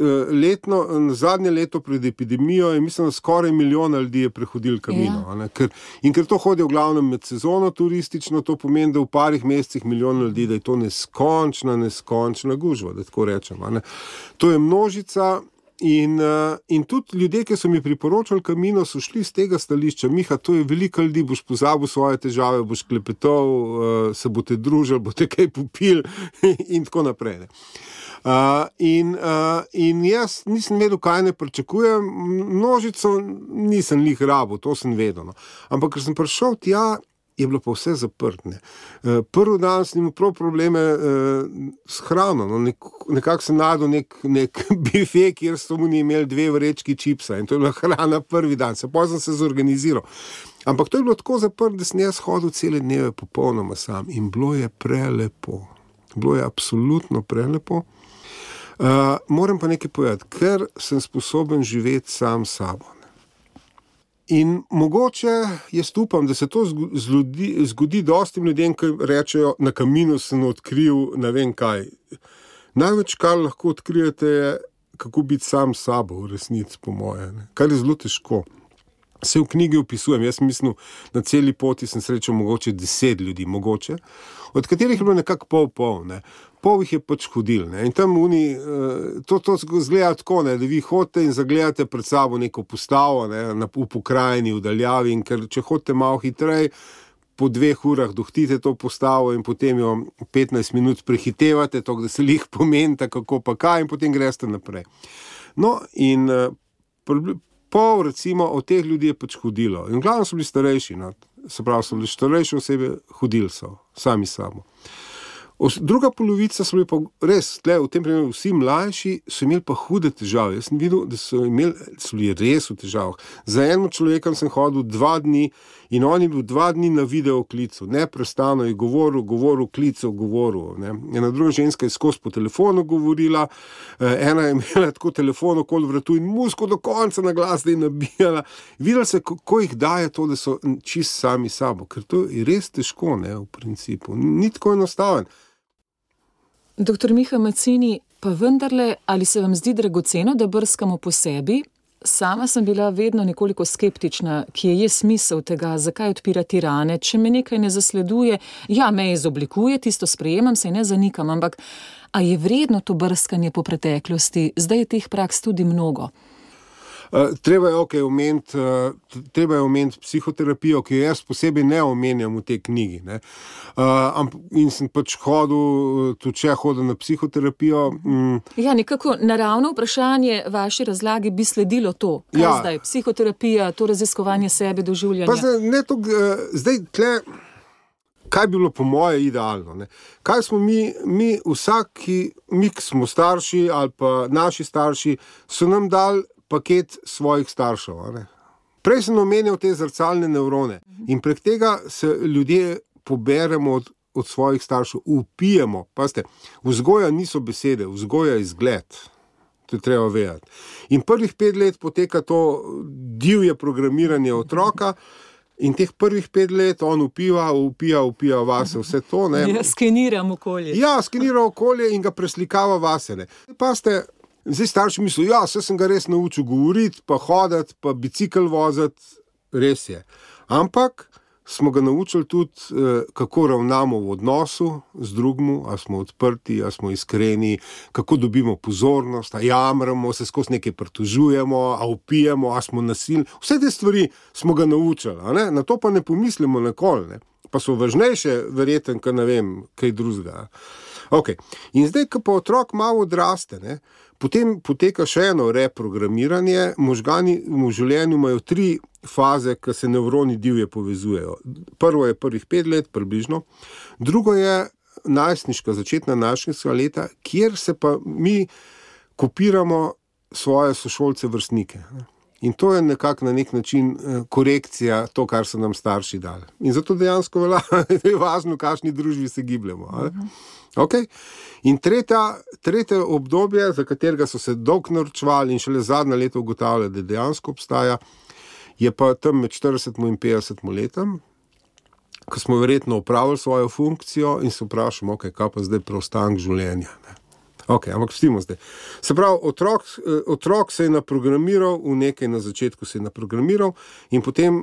zadnje leto pred epidemijo je, mislim, skoraj 1 milijon ljudi je prehodil Camino. Ja. Ker to hodijo v glavnem med sezono turistično, to pomeni, da v parih mesecih 1 milijon ljudi, da je to neskončna gužva, da tako rečem. Ne. To je množica. In tudi ljudje, ki so mi priporočali Camino, so šli z tega stališča. Miha, to je veliko ljudi, boš pozabil svoje težave, boš klepetal, se boste družili, boste kaj popili in tako naprej. Ne. In jaz nisem vedel, kaj ne pričakujem, množico nisem lih rabo, to sem vedel. No. Ampak, ker sem prišel tja, je bilo pa vse zaprtne. Prvi dan sem imel prav probleme s hrano. No. Nekako sem najdel nek bife, kjer so mu imeli 2 vrečki čipsa in to je bila hrana prvi dan. Potem sem se zorganiziral. Ampak to je bilo tako zaprt, da sem jaz hodil cele dneve popolnoma sam in bilo je prelepo. Bilo je absolutno prelepo. Moram pa nekaj povedati, ker sem sposoben živeti sam s sabo. In mogoče jaz upam, da se to zgodi dostim ljudem, ki rečejo, na Caminu sem odkril ne vem kaj. Največ, kar lahko odkrijete, je, kako biti sam s sabo v resnici, po moje. Ne. Kar je zelo težko. Se v knjigi opisujem, jaz mislim, na celi poti sem srečal mogoče 10 ljudi, mogoče, od katerih je bilo nekako pol, ne. Pol jih je pač hodil, ne. In tam to zgleda tako, ne, da vi hodite in zagledate pred sabo neko postavo, ne, v pokrajini, v daljavi, in ker če hodite malo hitreje, po 2 urah dohtite to postavo in potem jo 15 minut prehitevate, tako da se lih pomenite, kako pa kaj, in potem greste naprej. No, in pol, recimo, od teh ljudi je pač hodilo. In glavno so bili starejši, no. Se pravi, so bili starejše osebe, hodili so, sami sabo. Druga polovica so bili pa res, v tem primeru vsi mlajši, so imeli pa hude težave. Jaz sem videl, da so bili res v težavah. Za enim človekom sem hodil 2 dni in on je bil 2 dni na videoklicu. Neprestano je govoril, klical. Ne. Ena druga ženska je skozi po telefonu govorila, ena je imela tako telefon okoli vratu in musko do konca na glas, da je nabijala. Videli se, kako jih daje to, da so čist sami sabo, ker to je res težko, ne, v principu. Ni tako enostaven. Doktor Miha Mazzini, pa vendarle, ali se vam zdi dragoceno, da brskamo po sebi? Sama sem bila vedno nekoliko skeptična, kje je smisel tega, zakaj odpirati rane, če me nekaj ne zasleduje. Ja, me izoblikuje, tisto sprejemam, se ne zanikam, ampak a je vredno to brskanje po preteklosti? Zdaj je teh praks tudi mnogo. Treba je omeniti psihoterapijo, ki jo jaz posebej ne omenjam v tej knjigi. Ne. In sem pač hodil na psihoterapijo. Ja, nekako naravno vprašanje vaše razlage bi sledilo to. Kaj zdaj? Psihoterapija, to raziskovanje sebe, doživljanja. Pa zdaj tle, kaj bi bilo po moje idealno? Ne? Kaj smo mi ki smo starši ali pa naši starši, so nam dali paket svojih staršev. Ne? Prej sem omenjal te zrcalne nevrone in prek tega se ljudje poberemo od svojih staršev vpijemo. Pazite, vzgoja niso besede, vzgoja je izgled. To je treba vedeti. In prvih 5 let poteka to divje programiranje otroka in teh prvih 5 let on vpija vase vse to. Ne. Ja, skeniram okolje. Ja, skenira okolje in ga preslikava vase. Ne. Pazite, zdaj starši mislijo, ja, saj sem ga res naučil govoriti, pa hoditi, pa bicikel voziti, res je. Ampak smo ga naučili tudi, kako ravnamo v odnosu z drugim, a smo odprti, a smo iskreni, kako dobimo pozornost, a jamramo, se skozi nekaj pritožujemo, a vpijemo, a smo nasilni. Vse te stvari smo ga naučili, a ne? Na to pa ne pomislimo nikoli, ne? Pa so važnejše, verjetno, kot ne vem, kaj drugega. Okay. In zdaj, ko pa otrok malo odraste, ne, potem poteka še eno reprogramiranje. Možgani v življenju imajo 3 faze, ko se nevroni divje povezujejo. Prvo je prvih 5 let, približno. Drugo je najstniška, začetna najstniška leta, kjer se pa mi kopiramo svoje sošolce, vrstnike. In to je nekako na nek način korekcija to, kar so nam starši dali. In zato dejansko velja, da je važno, v kakšni družbi se gibljamo. Okay. In tretje obdobje, za katerega so se dolgo naročevali in šele zadnja leta ugotavljali, da dejansko obstaja, je pa tam med 40 in 50 letom, ko smo verjetno opravili svojo funkcijo in se vprašamo, okay, kaj pa zdaj preostanek življenja. Ne? Ok, ampak pustimo zdaj. Se pravi, otrok se je naprogramiral v nekaj, na začetku se je naprogramiral in potem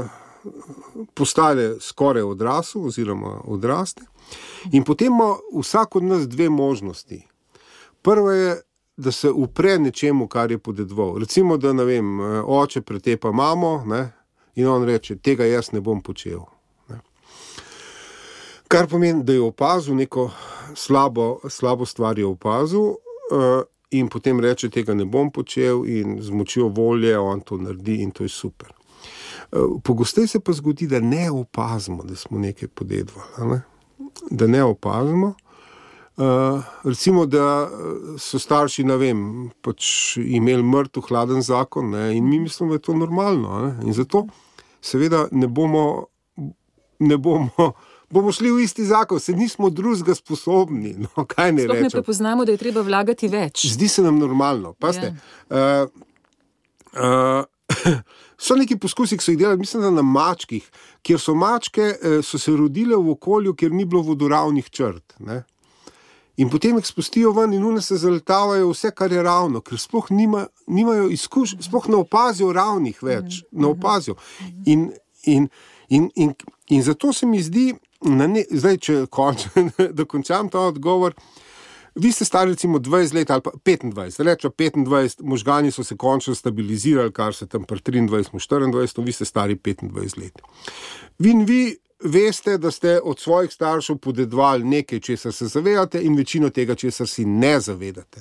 postane skoraj odrasel oziroma odraste. In potem ima vsak od nas 2 možnosti. Prva je, da se upre nečemu, kar je podedoval. Recimo, da ne vem, oče pretepa mamo, ne, in on reče, tega jaz ne bom počel. Ne. Kar pomeni, da je opazil neko slabo stvar je opazil in potem reče, tega ne bom počel in z močjo volje on to naredi in to je super. Pogosteje se pa zgodi, da ne opazimo, da smo nekaj podedovali, ne? Da ne opazimo. Recimo, da so starši, ne vem, pač imeli mrtev hladen zakon, ne? In mi mislimo, da je to normalno. Ne? In zato seveda bomo šli v isti zakon, se nismo drugega sposobni. No, kaj ne rečem. Sploh ne prepoznamo, da je treba vlagati več. Zdi se nam normalno. Pazite, so neki poskusi, ki so jih delali, mislim, da na mačkih, kjer so mačke so se rodile v okolju, kjer ni bilo vodoravnih črt. Ne? In potem jih spustijo ven in one se zaletavajo vse, kar je ravno, ker sploh nimajo izkušnj, sploh ne opazijo ravnih več. Ne opazijo. In zato se mi zdi, zdaj, če dokončam ta odgovor, vi ste stari recimo 20 let ali pa 25, rečemo 25, možgani so se končno stabilizirali, kar se tam pri 23, 24, vi ste stari 25 let. Vi veste, da ste od svojih staršev podedovali nekaj, česar se zavedate in večino tega, česar si ne zavedate.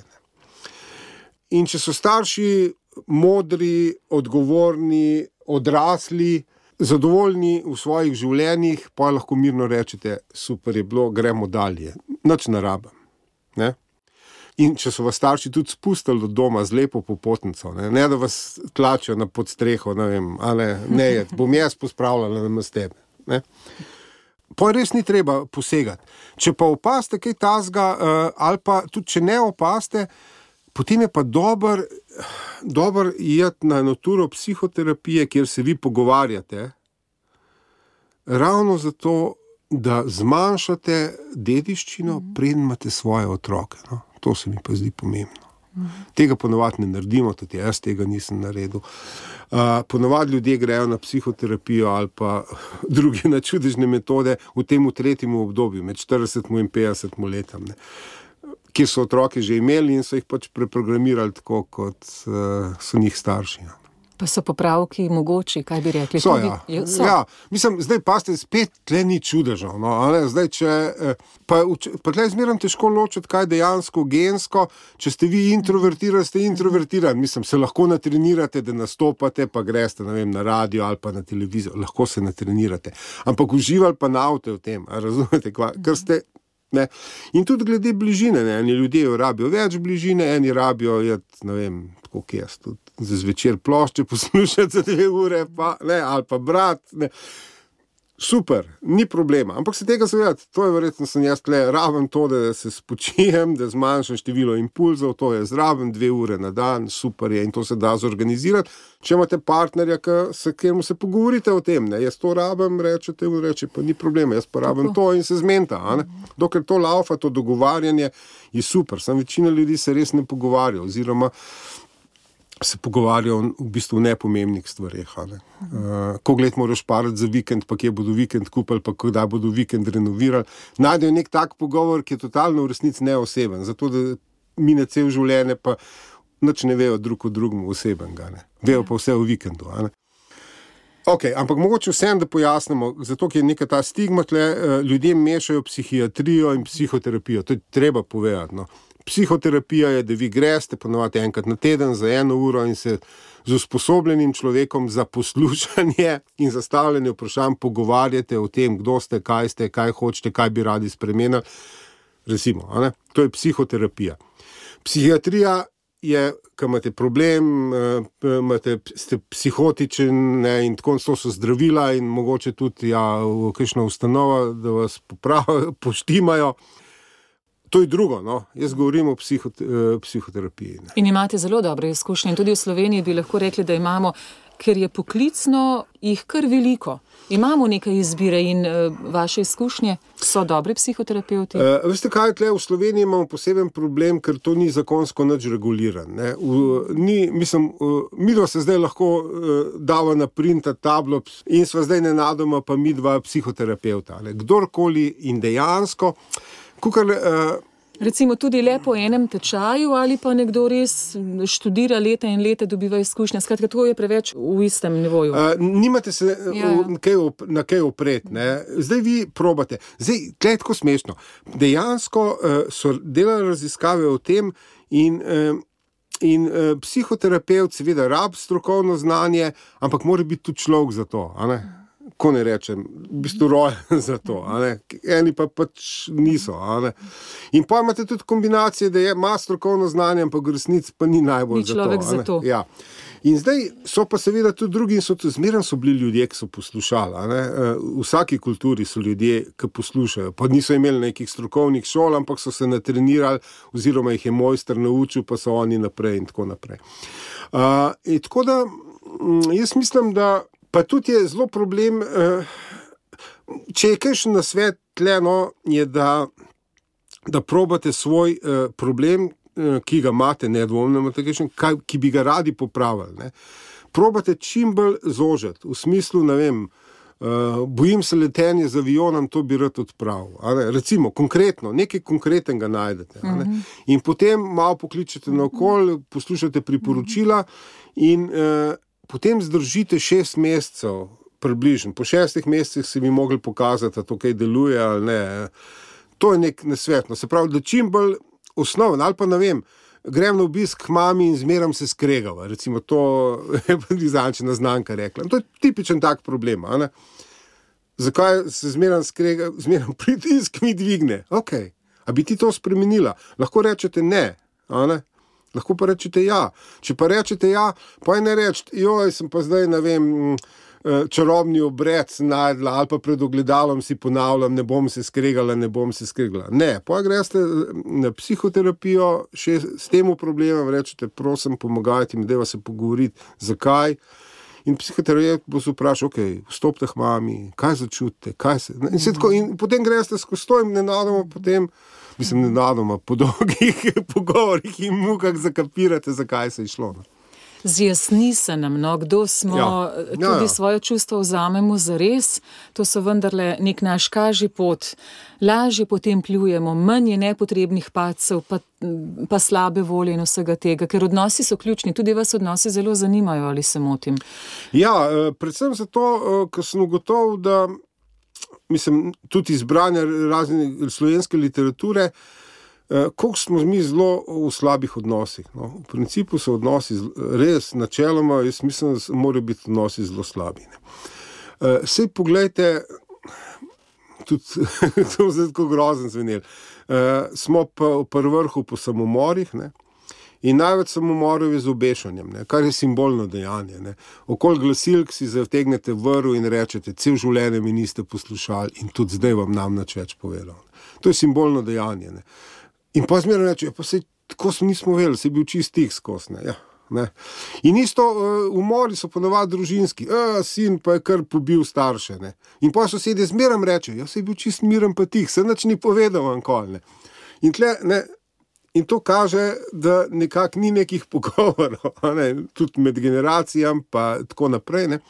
In če so starši modri, odgovorni, odrasli, zadovoljni v svojih življenjih, pa lahko mirno rečete, super je bilo, gremo dalje. Nič ne rabim. Ne? In če so vas starši tudi spustili do doma z lepo popotnico, ne da vas tlačijo na podstreho, ne vem, ne, bom jaz pospravljala namesto tebe. Ne? Pa res ni treba posegati. Če pa opaste kaj tazga, ali pa tudi če ne opaste, potem je pa dober iti na naturo psihoterapije, kjer se vi pogovarjate, ravno zato, da zmanjšate dediščino, preden imate svoje otroke. No? To se mi pa zdi pomembno. Tega ponovadi ne naredimo, tudi jaz tega nisem naredil. Ponovadi ljudje grejo na psihoterapijo ali pa druge na čudežne metode v tem 3. obdobju, med 40 in 50 letom, kjer so otroke že imeli in so jih pač preprogramirali tako, kot so njih starši. Pa so popravki mogoči, kaj bi rekli? So. Ja. Mislim, zdaj pa ste spet tle ni čudežno. No, zdaj, pa tle zmeram težko ločiti, kaj dejansko gensko. Če ste vi introvertirani, ste introvertirani. Mislim, se lahko natrenirate, da nastopate, pa greste, ne vem, na radio ali pa na televizijo. Lahko se natrenirate. Ampak uživali pa navte v tem. Razumete, ker ste... Ne. In tudi glede bližine, ne. Eni ljudje rabijo več bližine, eni rabijo, ne vem, tako kjes, tudi za zvečer plošče poslušati za 2 ure, pa, ne, ali pa brat. Ne. super, ni problema, ampak se tega zavedati, to je verjetno sem jaz tle, rabim to, da se spočijem, da zmanjšam število impulzov, to je zraven 2 ure na dan, super je in to se da zorganizirati. Če imate partnerja, s katerim se pogovorite o tem, ne, jaz to rabim, rečete, on reče, pa ni problema, jaz pa rabim to in se zmenta, ne. Dokler to laufa, to dogovarjanje je super, sam večina ljudi se res ne pogovarja, oziroma se pogovarjajo v bistvu nepomembnih stvareh. Koliko let moraš parati za vikend, pa kje bodo vikend kupili, pa kdaj bodo vikend renovirali. Najdejo nek tak pogovor, ki je totalno v resnici neoseben, zato da mine cel življenje, pa nič ne vejo drug o drugem osebenga. Vejo pa vse o vikendu. Ok, ampak mogoče vsem, da pojasnimo, zato je neka ta stigma tle, ljudje mešajo psihiatrijo in psihoterapijo. To je treba povedati, no. Psihoterapija je, da vi greste ponovadi enkrat na teden za 1 uro in se z usposobljenim človekom za poslušanje in zastavljanje vprašanj pogovarjate o tem, kdo ste, kaj hočete, kaj bi radi spremenili. Recimo, to je psihoterapija. Psihiatrija je, ko imate problem, ste psihotičen, ne, in tako to so zdravila in mogoče tudi v kakšna ustanova, da vas poštimajo. To je drugo, no. Jaz govorim o psihoterapiji. Ne. In imate zelo dobre izkušnje. In tudi v Sloveniji bi lahko rekli, da imamo, ker je poklicno jih kar veliko. Imamo nekaj izbire in vaše izkušnje so dobri psihoterapeuti? Veste kaj, tle v Sloveniji imamo poseben problem, ker to ni zakonsko nič reguliran. Ne. Midva se zdaj lahko dava na printa tablo in sva zdaj nenadoma pa midva psihoterapeuta. Ne. Kdorkoli in dejansko recimo tudi le po enem tečaju ali pa nekdo res študira leta in leta, dobiva izkušnje. Skratka, to je preveč v istem nivoju. Nimate se na kaj opreti. Zdaj vi probate. Zdaj, tle je tako smešno. Dejansko so delali raziskave o tem in psihoterapeut seveda rab strokovno znanje, ampak mora biti tudi človek za to, a ne? Ko ne rečem, v bistvu rojen za to, eni pa pač niso. In pa imate tudi kombinacije, da ima strokovno znanje, ampak v resnici pa ni najbolj za to. Ni človek za to. Ja. In zdaj so pa seveda tudi drugi, zmeraj so bili ljudje, ki so poslušali. V vsaki kulturi so ljudje, ki poslušajo, pa niso imeli nekih strokovnih šol, ampak so se natrenirali, oziroma jih je mojster naučil, pa so oni naprej in tako naprej. In tako da, jaz mislim, da pa tudi je zelo problem, če je kakšen nasvet tleno, je, da probate svoj problem, ki ga imate, nedvomno imate kakšen, ki bi ga radi popravili. Ne. Probate čim bolj zožiti, v smislu, ne vem, bojim se letenje z avionom, to bi rad odpravil. Recimo, konkretno, nekaj konkretnega najdete. In potem malo pokličete naokoli, poslušate priporočila in potem zdržite 6 mesecev, približno. Po 6 mesecih si bi mogli pokazati, da to kaj deluje ali ne. To je nek nasvet. Se pravi, da čim bolj osnoven, ali pa ne vem, grem na obisk k mami in zmeram se skregava. Recimo, to je dizajnčina znanka rekla. To je tipičen tak problem. Zakaj se zmeram pritisk mi dvigne? Ok, a bi ti to spremenila? Lahko rečete ne, lahko pa rečete ja. Če pa rečete ja, pa ne rečete, joj, sem pa zdaj, ne vem, čarobni obred najdla, ali pa pred ogledalom si ponavljam, ne bom se skregala. Ne, pa greste na psihoterapijo, še s tem problemom rečete, prosim, pomagajte mi, dajva se pogovoriti, zakaj. In psihoterapeut bo se vprašal, ok, vstopite k mami, kaj začutite, in potem greste skozi to in nenadoma potem, nenadoma, po dolgih pogovorih in mukah zakapirate, zakaj se je šlo. Zjasni se nam, kdo smo, tudi svoje čustvo vzamemo zares, to so vendarle nek naš kažji pot. Lažje potem pljujemo, manj je nepotrebnih padcev, pa slabe volje in vsega tega, ker odnosi so ključni, tudi vas odnosi zelo zanimajo, ali se motim? Ja, predvsem zato, ker sem ugotovil, da tudi izbranje razne slovenske literature, koliko smo mi zelo v slabih odnosih. No? V principu so odnosi res načeloma, jaz mislim, da morajo biti odnosi zelo slabi. Sej poglejte, tudi to je tako grozen zvenel, smo pa v vrhu po samomorih, ne? In največ samomorov je z obešanjem, ne, kar je simbolno dejanje. Ne. Okoli glasilk si zategnete vrv in rečete, cel življenje mi niste poslušali in tudi zdaj vam nam nič več povedal. To je simbolno dejanje. Ne. In pa zmeraj reče, pa sej tako nismo vedeli, se je bil čist tih skozi. Ne. Ja, ne. In isto umori so ponovadi družinski. Sin pa je kar pobil starše. Ne. In pa sosedje zmeraj reče, ja, se je bil čist miren pa tih, se nič ni povedal ankoli. In tle, ne, in to kaže, da nekako ni nekih pogovorov, ne, tudi med generacijami pa tako naprej, ne.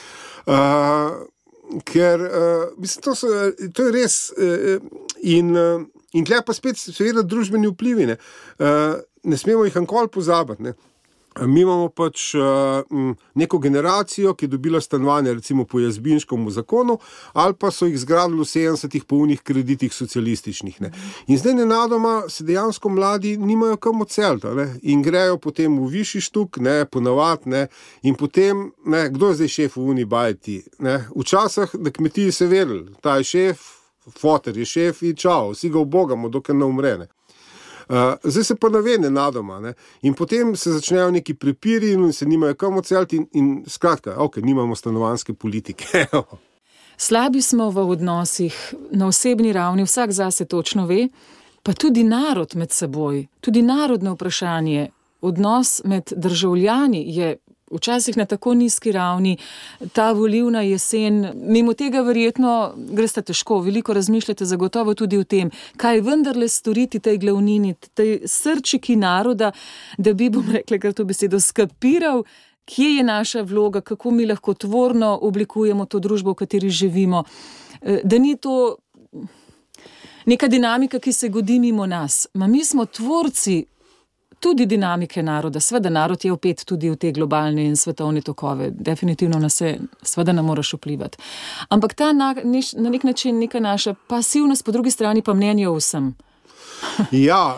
Ker, mislim, to je res in tle pa spet seveda družbeni vplivi, ne. Ne smemo jih ankoli pozabiti, ne. Mi imamo pač neko generacijo, ki je dobila stanovanje recimo po Jazbinškovem zakonu, ali pa so jih zgradili v 70-ih po unih kreditih socialističnih. Ne. In zdaj nenadoma se dejansko mladi nimajo kam odseliti, ne, in grejo potem v višji štuk, ne, ponavadi, ne, in potem, ne, kdo je zdaj šef v uni bajti, ne. Včasih na kmetiji se vedeli, ta je šef, foter je šef in čao, vsi ga ubogamo, dokler ne umre, ne. Zdaj se pa nave nenadoma, ne. In potem se začnejo neki prepiri in se nimajo kam odseliti in skratka, nimamo stanovanjske politike. Slabi smo v odnosih na osebni ravni, vsak zase točno ve, pa tudi narod med seboj, tudi narodno vprašanje, odnos med državljani je včasih na tako nizki ravni, ta volilna jesen, mimo tega verjetno greste težko, veliko razmišljate zagotovo tudi o tem, kaj vendarle storiti tej glavnini, tej srčiki naroda, da bi, bom rekla kar to besedo, skapiral, kje je naša vloga, kako mi lahko tvorno oblikujemo to družbo, v kateri živimo, da ni to neka dinamika, ki se godi mimo nas. Mi smo tvorci tudi dinamike naroda. Sveda narod je vpet tudi v te globalne in svetovne tokove. Definitivno nas se sveda ne moreš vplivati. Ampak ta na nek način neka naša pasivnost, po drugi strani pa mnenje o vsem. Ja,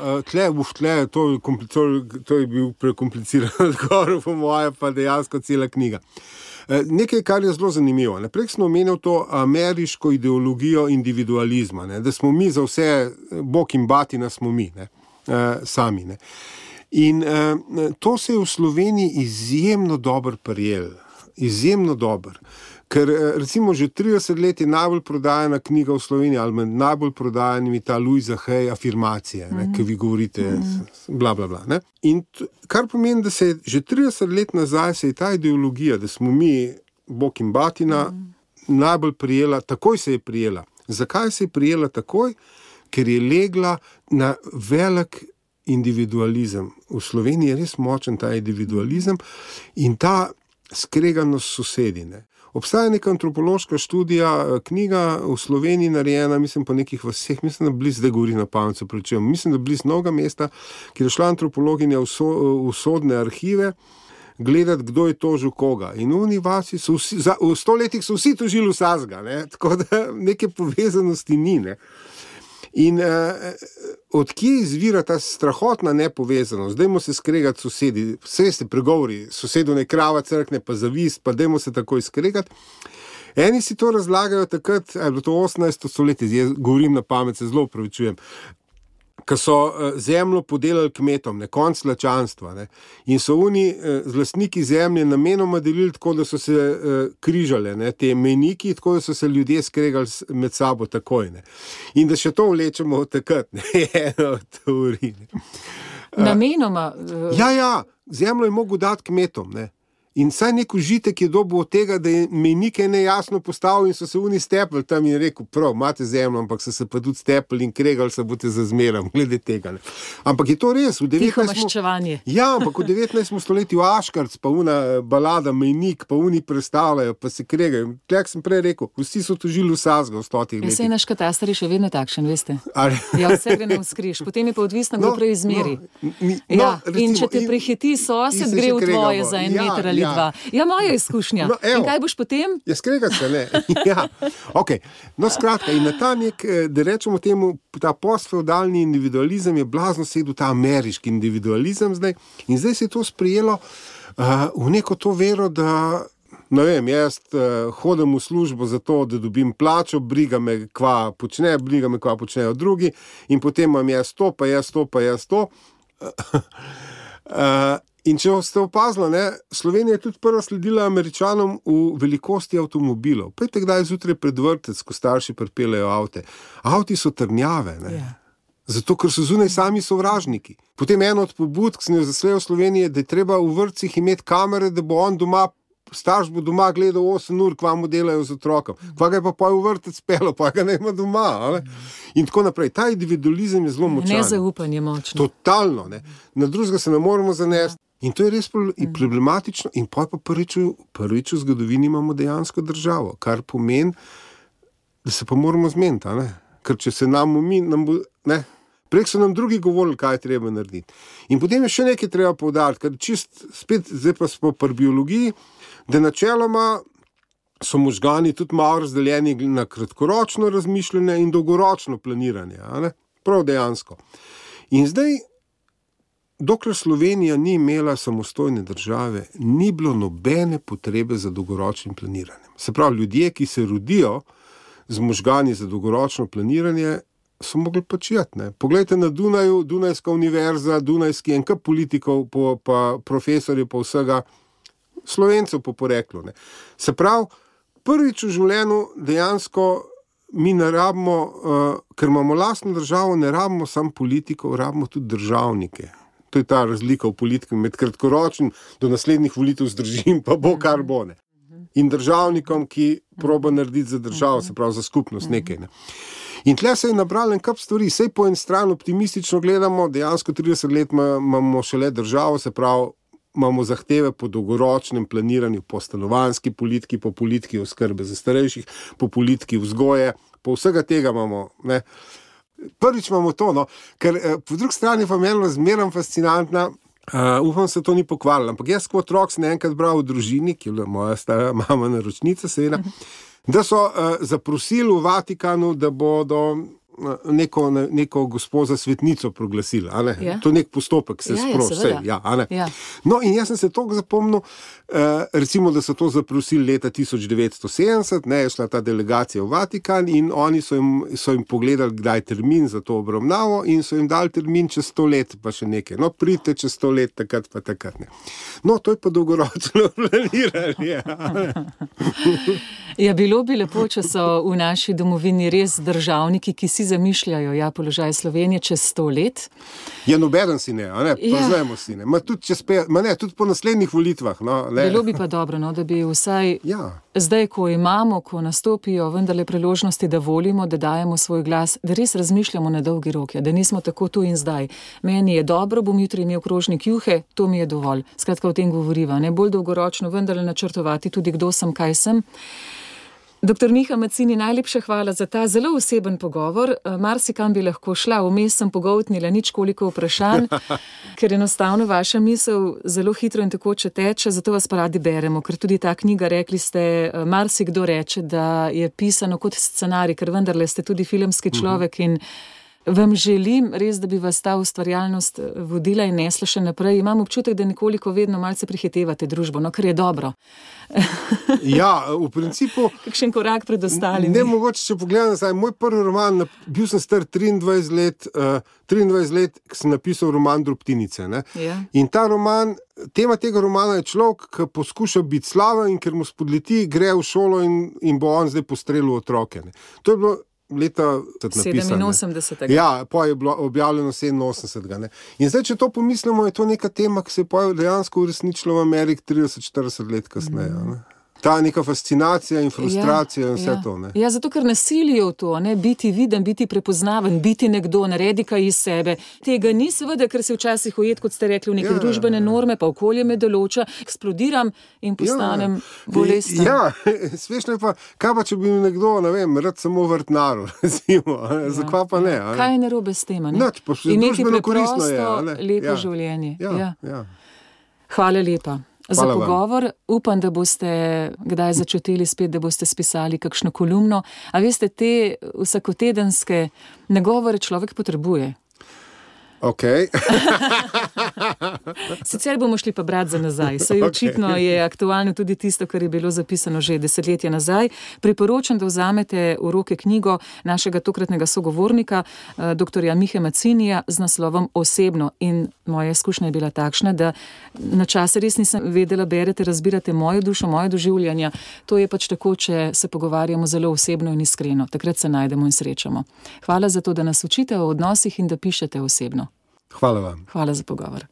to je bil prekompliciran odgovor, po moje pa dejansko cela knjiga. Nekaj, kar je zelo zanimivo. Naprej smo omenili to ameriško ideologijo individualizma, ne, da smo mi za vse, Bog in batina smo mi, ne, sami. Ne. In to se je v Sloveniji izjemno dobro prijel. Izjemno dobro. Ker recimo že 30 let je najbolj prodajana knjiga v Sloveniji, ali med najbolj prodajanimi ta Louisa Hay afirmacije, ne, ki vi govorite bla, bla, bla. Ne. In kar pomeni, da se je že 30 let nazaj se je ta ideologija, da smo mi Bog in batina, najbolj prijela, takoj se je prijela. Zakaj se je prijela takoj? Ker je legla na velik individualizem. V Sloveniji je res močen ta individualizem in ta skreganost sosedine. Obstaja neka antropološka študija, knjiga v Sloveniji narejena, mislim po nekih vseh, mislim, da blizu, zdaj govori na pamet, mislim, da blizu Novega mesta, kjer je šla antropologinja v sodne arhive gledati, kdo je tožil koga. In v oni vasi so vsi, v 100 letih so vsi tožili vsazga, ne? Tako da neke povezanosti ni, ne. In od kje izvira ta strahotna nepovezanost? Dajmo se skregati sosedi, vse ste pregovori, sosedu ne krava crkne, pa zavist, pa dajmo se takoj skregati. Eni si to razlagajo takrat, je bilo to 18. stoletje, jaz govorim na pamet, se zelo opravičujem, ko so zemljo podelili kmetom, ne, konc lačanstva, ne, in so oni z lastniki zemlje namenoma delili tako, da so se križale, ne, te mejniki, tako da so se ljudje skregali med sabo takoj, ne. In da še to vlečemo takrat, ne, eno od teorij. Namenoma? Ja, zemljo je mogel dati kmetom, ne. In saj nek užitek je dobil od tega, da je mejnike nejasno postavil in so se oni stepli tam in rekel, prav, imate zemljo, ampak so se pa tudi stepli in kregali se boste za zmerom, glede tega. Ne. Ampak je to res. Tiho maščevanje. Ja, ampak v 19. stoletju Aškarc, pa una balada Mejnik, pa oni predstavljajo, pa se kregajo. Tlek sem prej rekel, vsi so tožili vsazga v 100 letih. Saj naš katastar je še vedno takšen, veste. Ja, vse gre na vzkriž, potem je pa odvisno, kdo prej izmeri. In če te prehiti sosed, gre v tvoje za 1 meter ali 2. Ja, moja izkušnja. In kaj boš potem? Ja, skregati se, ne. Ja, ok. No, skratka, in na ta nek, da rečemo temu, ta postfeudalni individualizem je blazno sedel ta ameriški individualizem zdaj. In zdaj se je to sprijelo v neko to vero, da, ne vem, jaz hodim v službo zato, da dobim plačo, briga me, kva počnejo drugi in potem imam jaz to, pa jaz to, pa jaz to. In če ste opazili, Slovenija je tudi prva sledila Američanom v velikosti avtomobilov. Pojdite kdaj zjutraj pred vrtec, ko starši pripeljejo avte. Avti so trnjave, Zato, ker so zunaj sami sovražniki. Potem eno od pobud, ki sem jo zasledil v Sloveniji, da je treba v vrtcih imeti kamere, da bo on doma, starš bo doma gledal 8 ur, kva mu delajo z otrokom. Kva ga je pa v vrtec pelo, pa ga ne ima doma. In tako naprej. Ta individualizem je zelo močan. Nezaupanje močno. Totalno. Na drugega se ne moremo zanesti. In to je res problematično. In pa prvič v zgodovini imamo dejansko državo, kar pomeni, da se pa moramo zmeniti. Ker če se nam bo, prej so nam drugi govorili, kaj je treba narediti. In potem je še nekaj treba poudariti, ker spet, zdaj pa smo pri biologiji, da načeloma so možgani tudi malo razdeljeni na kratkoročno razmišljanje in dolgoročno planiranje. Prav dejansko. In zdaj, dokler Slovenija ni imela samostojne države, ni bilo nobene potrebe za dolgoročnim planiranjem. Se pravi, ljudje, ki se rodijo z možgani za dolgoročno planiranje, so mogli početi. Poglejte na Dunaju, Dunajska univerza, Dunajski en kup politikov, pa profesorji, pa vsega Slovencev po poreklu. Se pravi, prvič v življenju dejansko mi ne rabimo, ker imamo lastno državo, ne rabimo samo politikov, rabimo tudi državnike. To je ta razlika v politiki med kratkoročnim do naslednjih volitev zdržim, pa bo kar bo. In državnikom, ki proba narediti za državo, se pravi za skupnost nekaj. In tle se je nabralo en kup stvari, sej po en stran optimistično gledamo, dejansko 30 let imamo šele državo, se pravi, imamo zahteve po dolgoročnem planiranju, po stanovanjski politiki, po politiki oskrbe za starejših, po politiki vzgoje, po vsega tega imamo, Prvič imamo to, ker po drugi strani pa meni zmeram fascinantna, upam se to ni pokvarilo, ampak jaz kot otrok sem enkrat bral v družini, ki je bila moja stara mama naročnica, seveda, da so zaprosili v Vatikanu, da bodo neko gospo za svetnico proglasili. To je nek postopek, se sproži. No, in jaz sem se toliko zapomnil, recimo, da so to zaprosili leta 1970, je šla ta delegacija v Vatikan in oni so jim pogledali, kdaj je termin za to obravnavo in so jim dali termin čez 100 let, pa še nekaj. No, pridite čez 100 let, takrat pa takrat. No, to je pa dolgoročno planiranje. Ja, bilo bi lepo, če so v naši domovini res državniki, ki si zamišljajo položaj Slovenije čez 100 let. Ja, nobeden si ne, poznajmo si ne. Tudi po naslednjih volitvah. Bilo bi pa dobro, da bi vsaj zdaj, ko imamo, ko nastopijo vendarle priložnosti, da volimo, da dajemo svoj glas, da res razmišljamo na dolgi rok, da nismo tako tu in zdaj. Meni je dobro, bom jutri imel krožnik juhe, to mi je dovolj. Skratka, o tem govoriva. Bolj dolgoročno vendarle načrtovati tudi, kdo sem, kaj sem. Dr. Miha Mazzini, najlepša hvala za ta zelo oseben pogovor. Marsikam bi lahko šla, vmes sem pogoltnila nič koliko vprašanj, ker enostavno vaša misel zelo hitro in tekoče teče, zato vas pa radi beremo, ker tudi ta knjiga, rekli ste, marsikdo reče, da je pisano kot scenarij, ker vendarle ste tudi filmski človek in vam želim res, da bi vas ta ustvarjalnost vodila in nesla še naprej. Imam občutek, da nekoliko vedno malce prihitevate družbo, kar je dobro. Ja, v principu... Kakšen korak pred ostalimi. Ne, mogoče, če pogledam nazaj, moj prvi roman, bil sem star 23 let, ko sem napisal roman Drobtinice. In ta roman, tema tega romana je človek, ki poskuša biti slaven in ker mu spodleti, gre v šolo in bo on zdaj postrelil otroke. To je bilo leta 87. Ja, pa je bilo objavljeno 87. In zdaj, če to pomislimo, je to neka tema, ki se je dejansko uresničila v Ameriki 30-40 let kasneje. Ta neka fascinacija in frustracija in vse to. Ja, zato ker nasilijo v to, biti viden, biti prepoznaven, biti nekdo, naredi kaj iz sebe. Tega ni seveda, ker se včasih ujet, kot ste rekli, v neke družbene norme, pa okolje me določa, eksplodiram in postanem bolesten. Ja, smešno je pa, kaj pa, če bi mi nekdo, rad samo vrtnaru, recimo, zakaj pa ne? Kaj je narobe s tem, imeti preprosto, lepo življenje. Ja. Hvala lepa. Za pogovor. Upam, da boste kdaj začutili spet, da boste spisali kakšno kolumno. A veste, te vsakotedenske nagovore človek potrebuje. Okay. Sicer bomo šli pa brati za nazaj. Saj očitno je aktualno tudi tisto, kar je bilo zapisano že desetletja nazaj. Priporočam, da vzamete v roke knjigo našega tokratnega sogovornika, dr. Mihe Macinija, z naslovom Osebno. In moja izkušnja je bila takšna, da na čase res nisem vedela, berete, razbirate mojo dušo, moje doživljanja. To je pač tako, če se pogovarjamo zelo osebno in iskreno. Takrat se najdemo in srečamo. Hvala za to, da nas učite o odnosih in da pišete osebno. Hvala vam. Hvala za pogovor.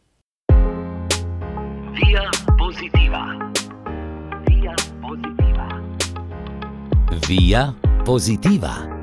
Via Positiva. Via Positiva. Via Positiva.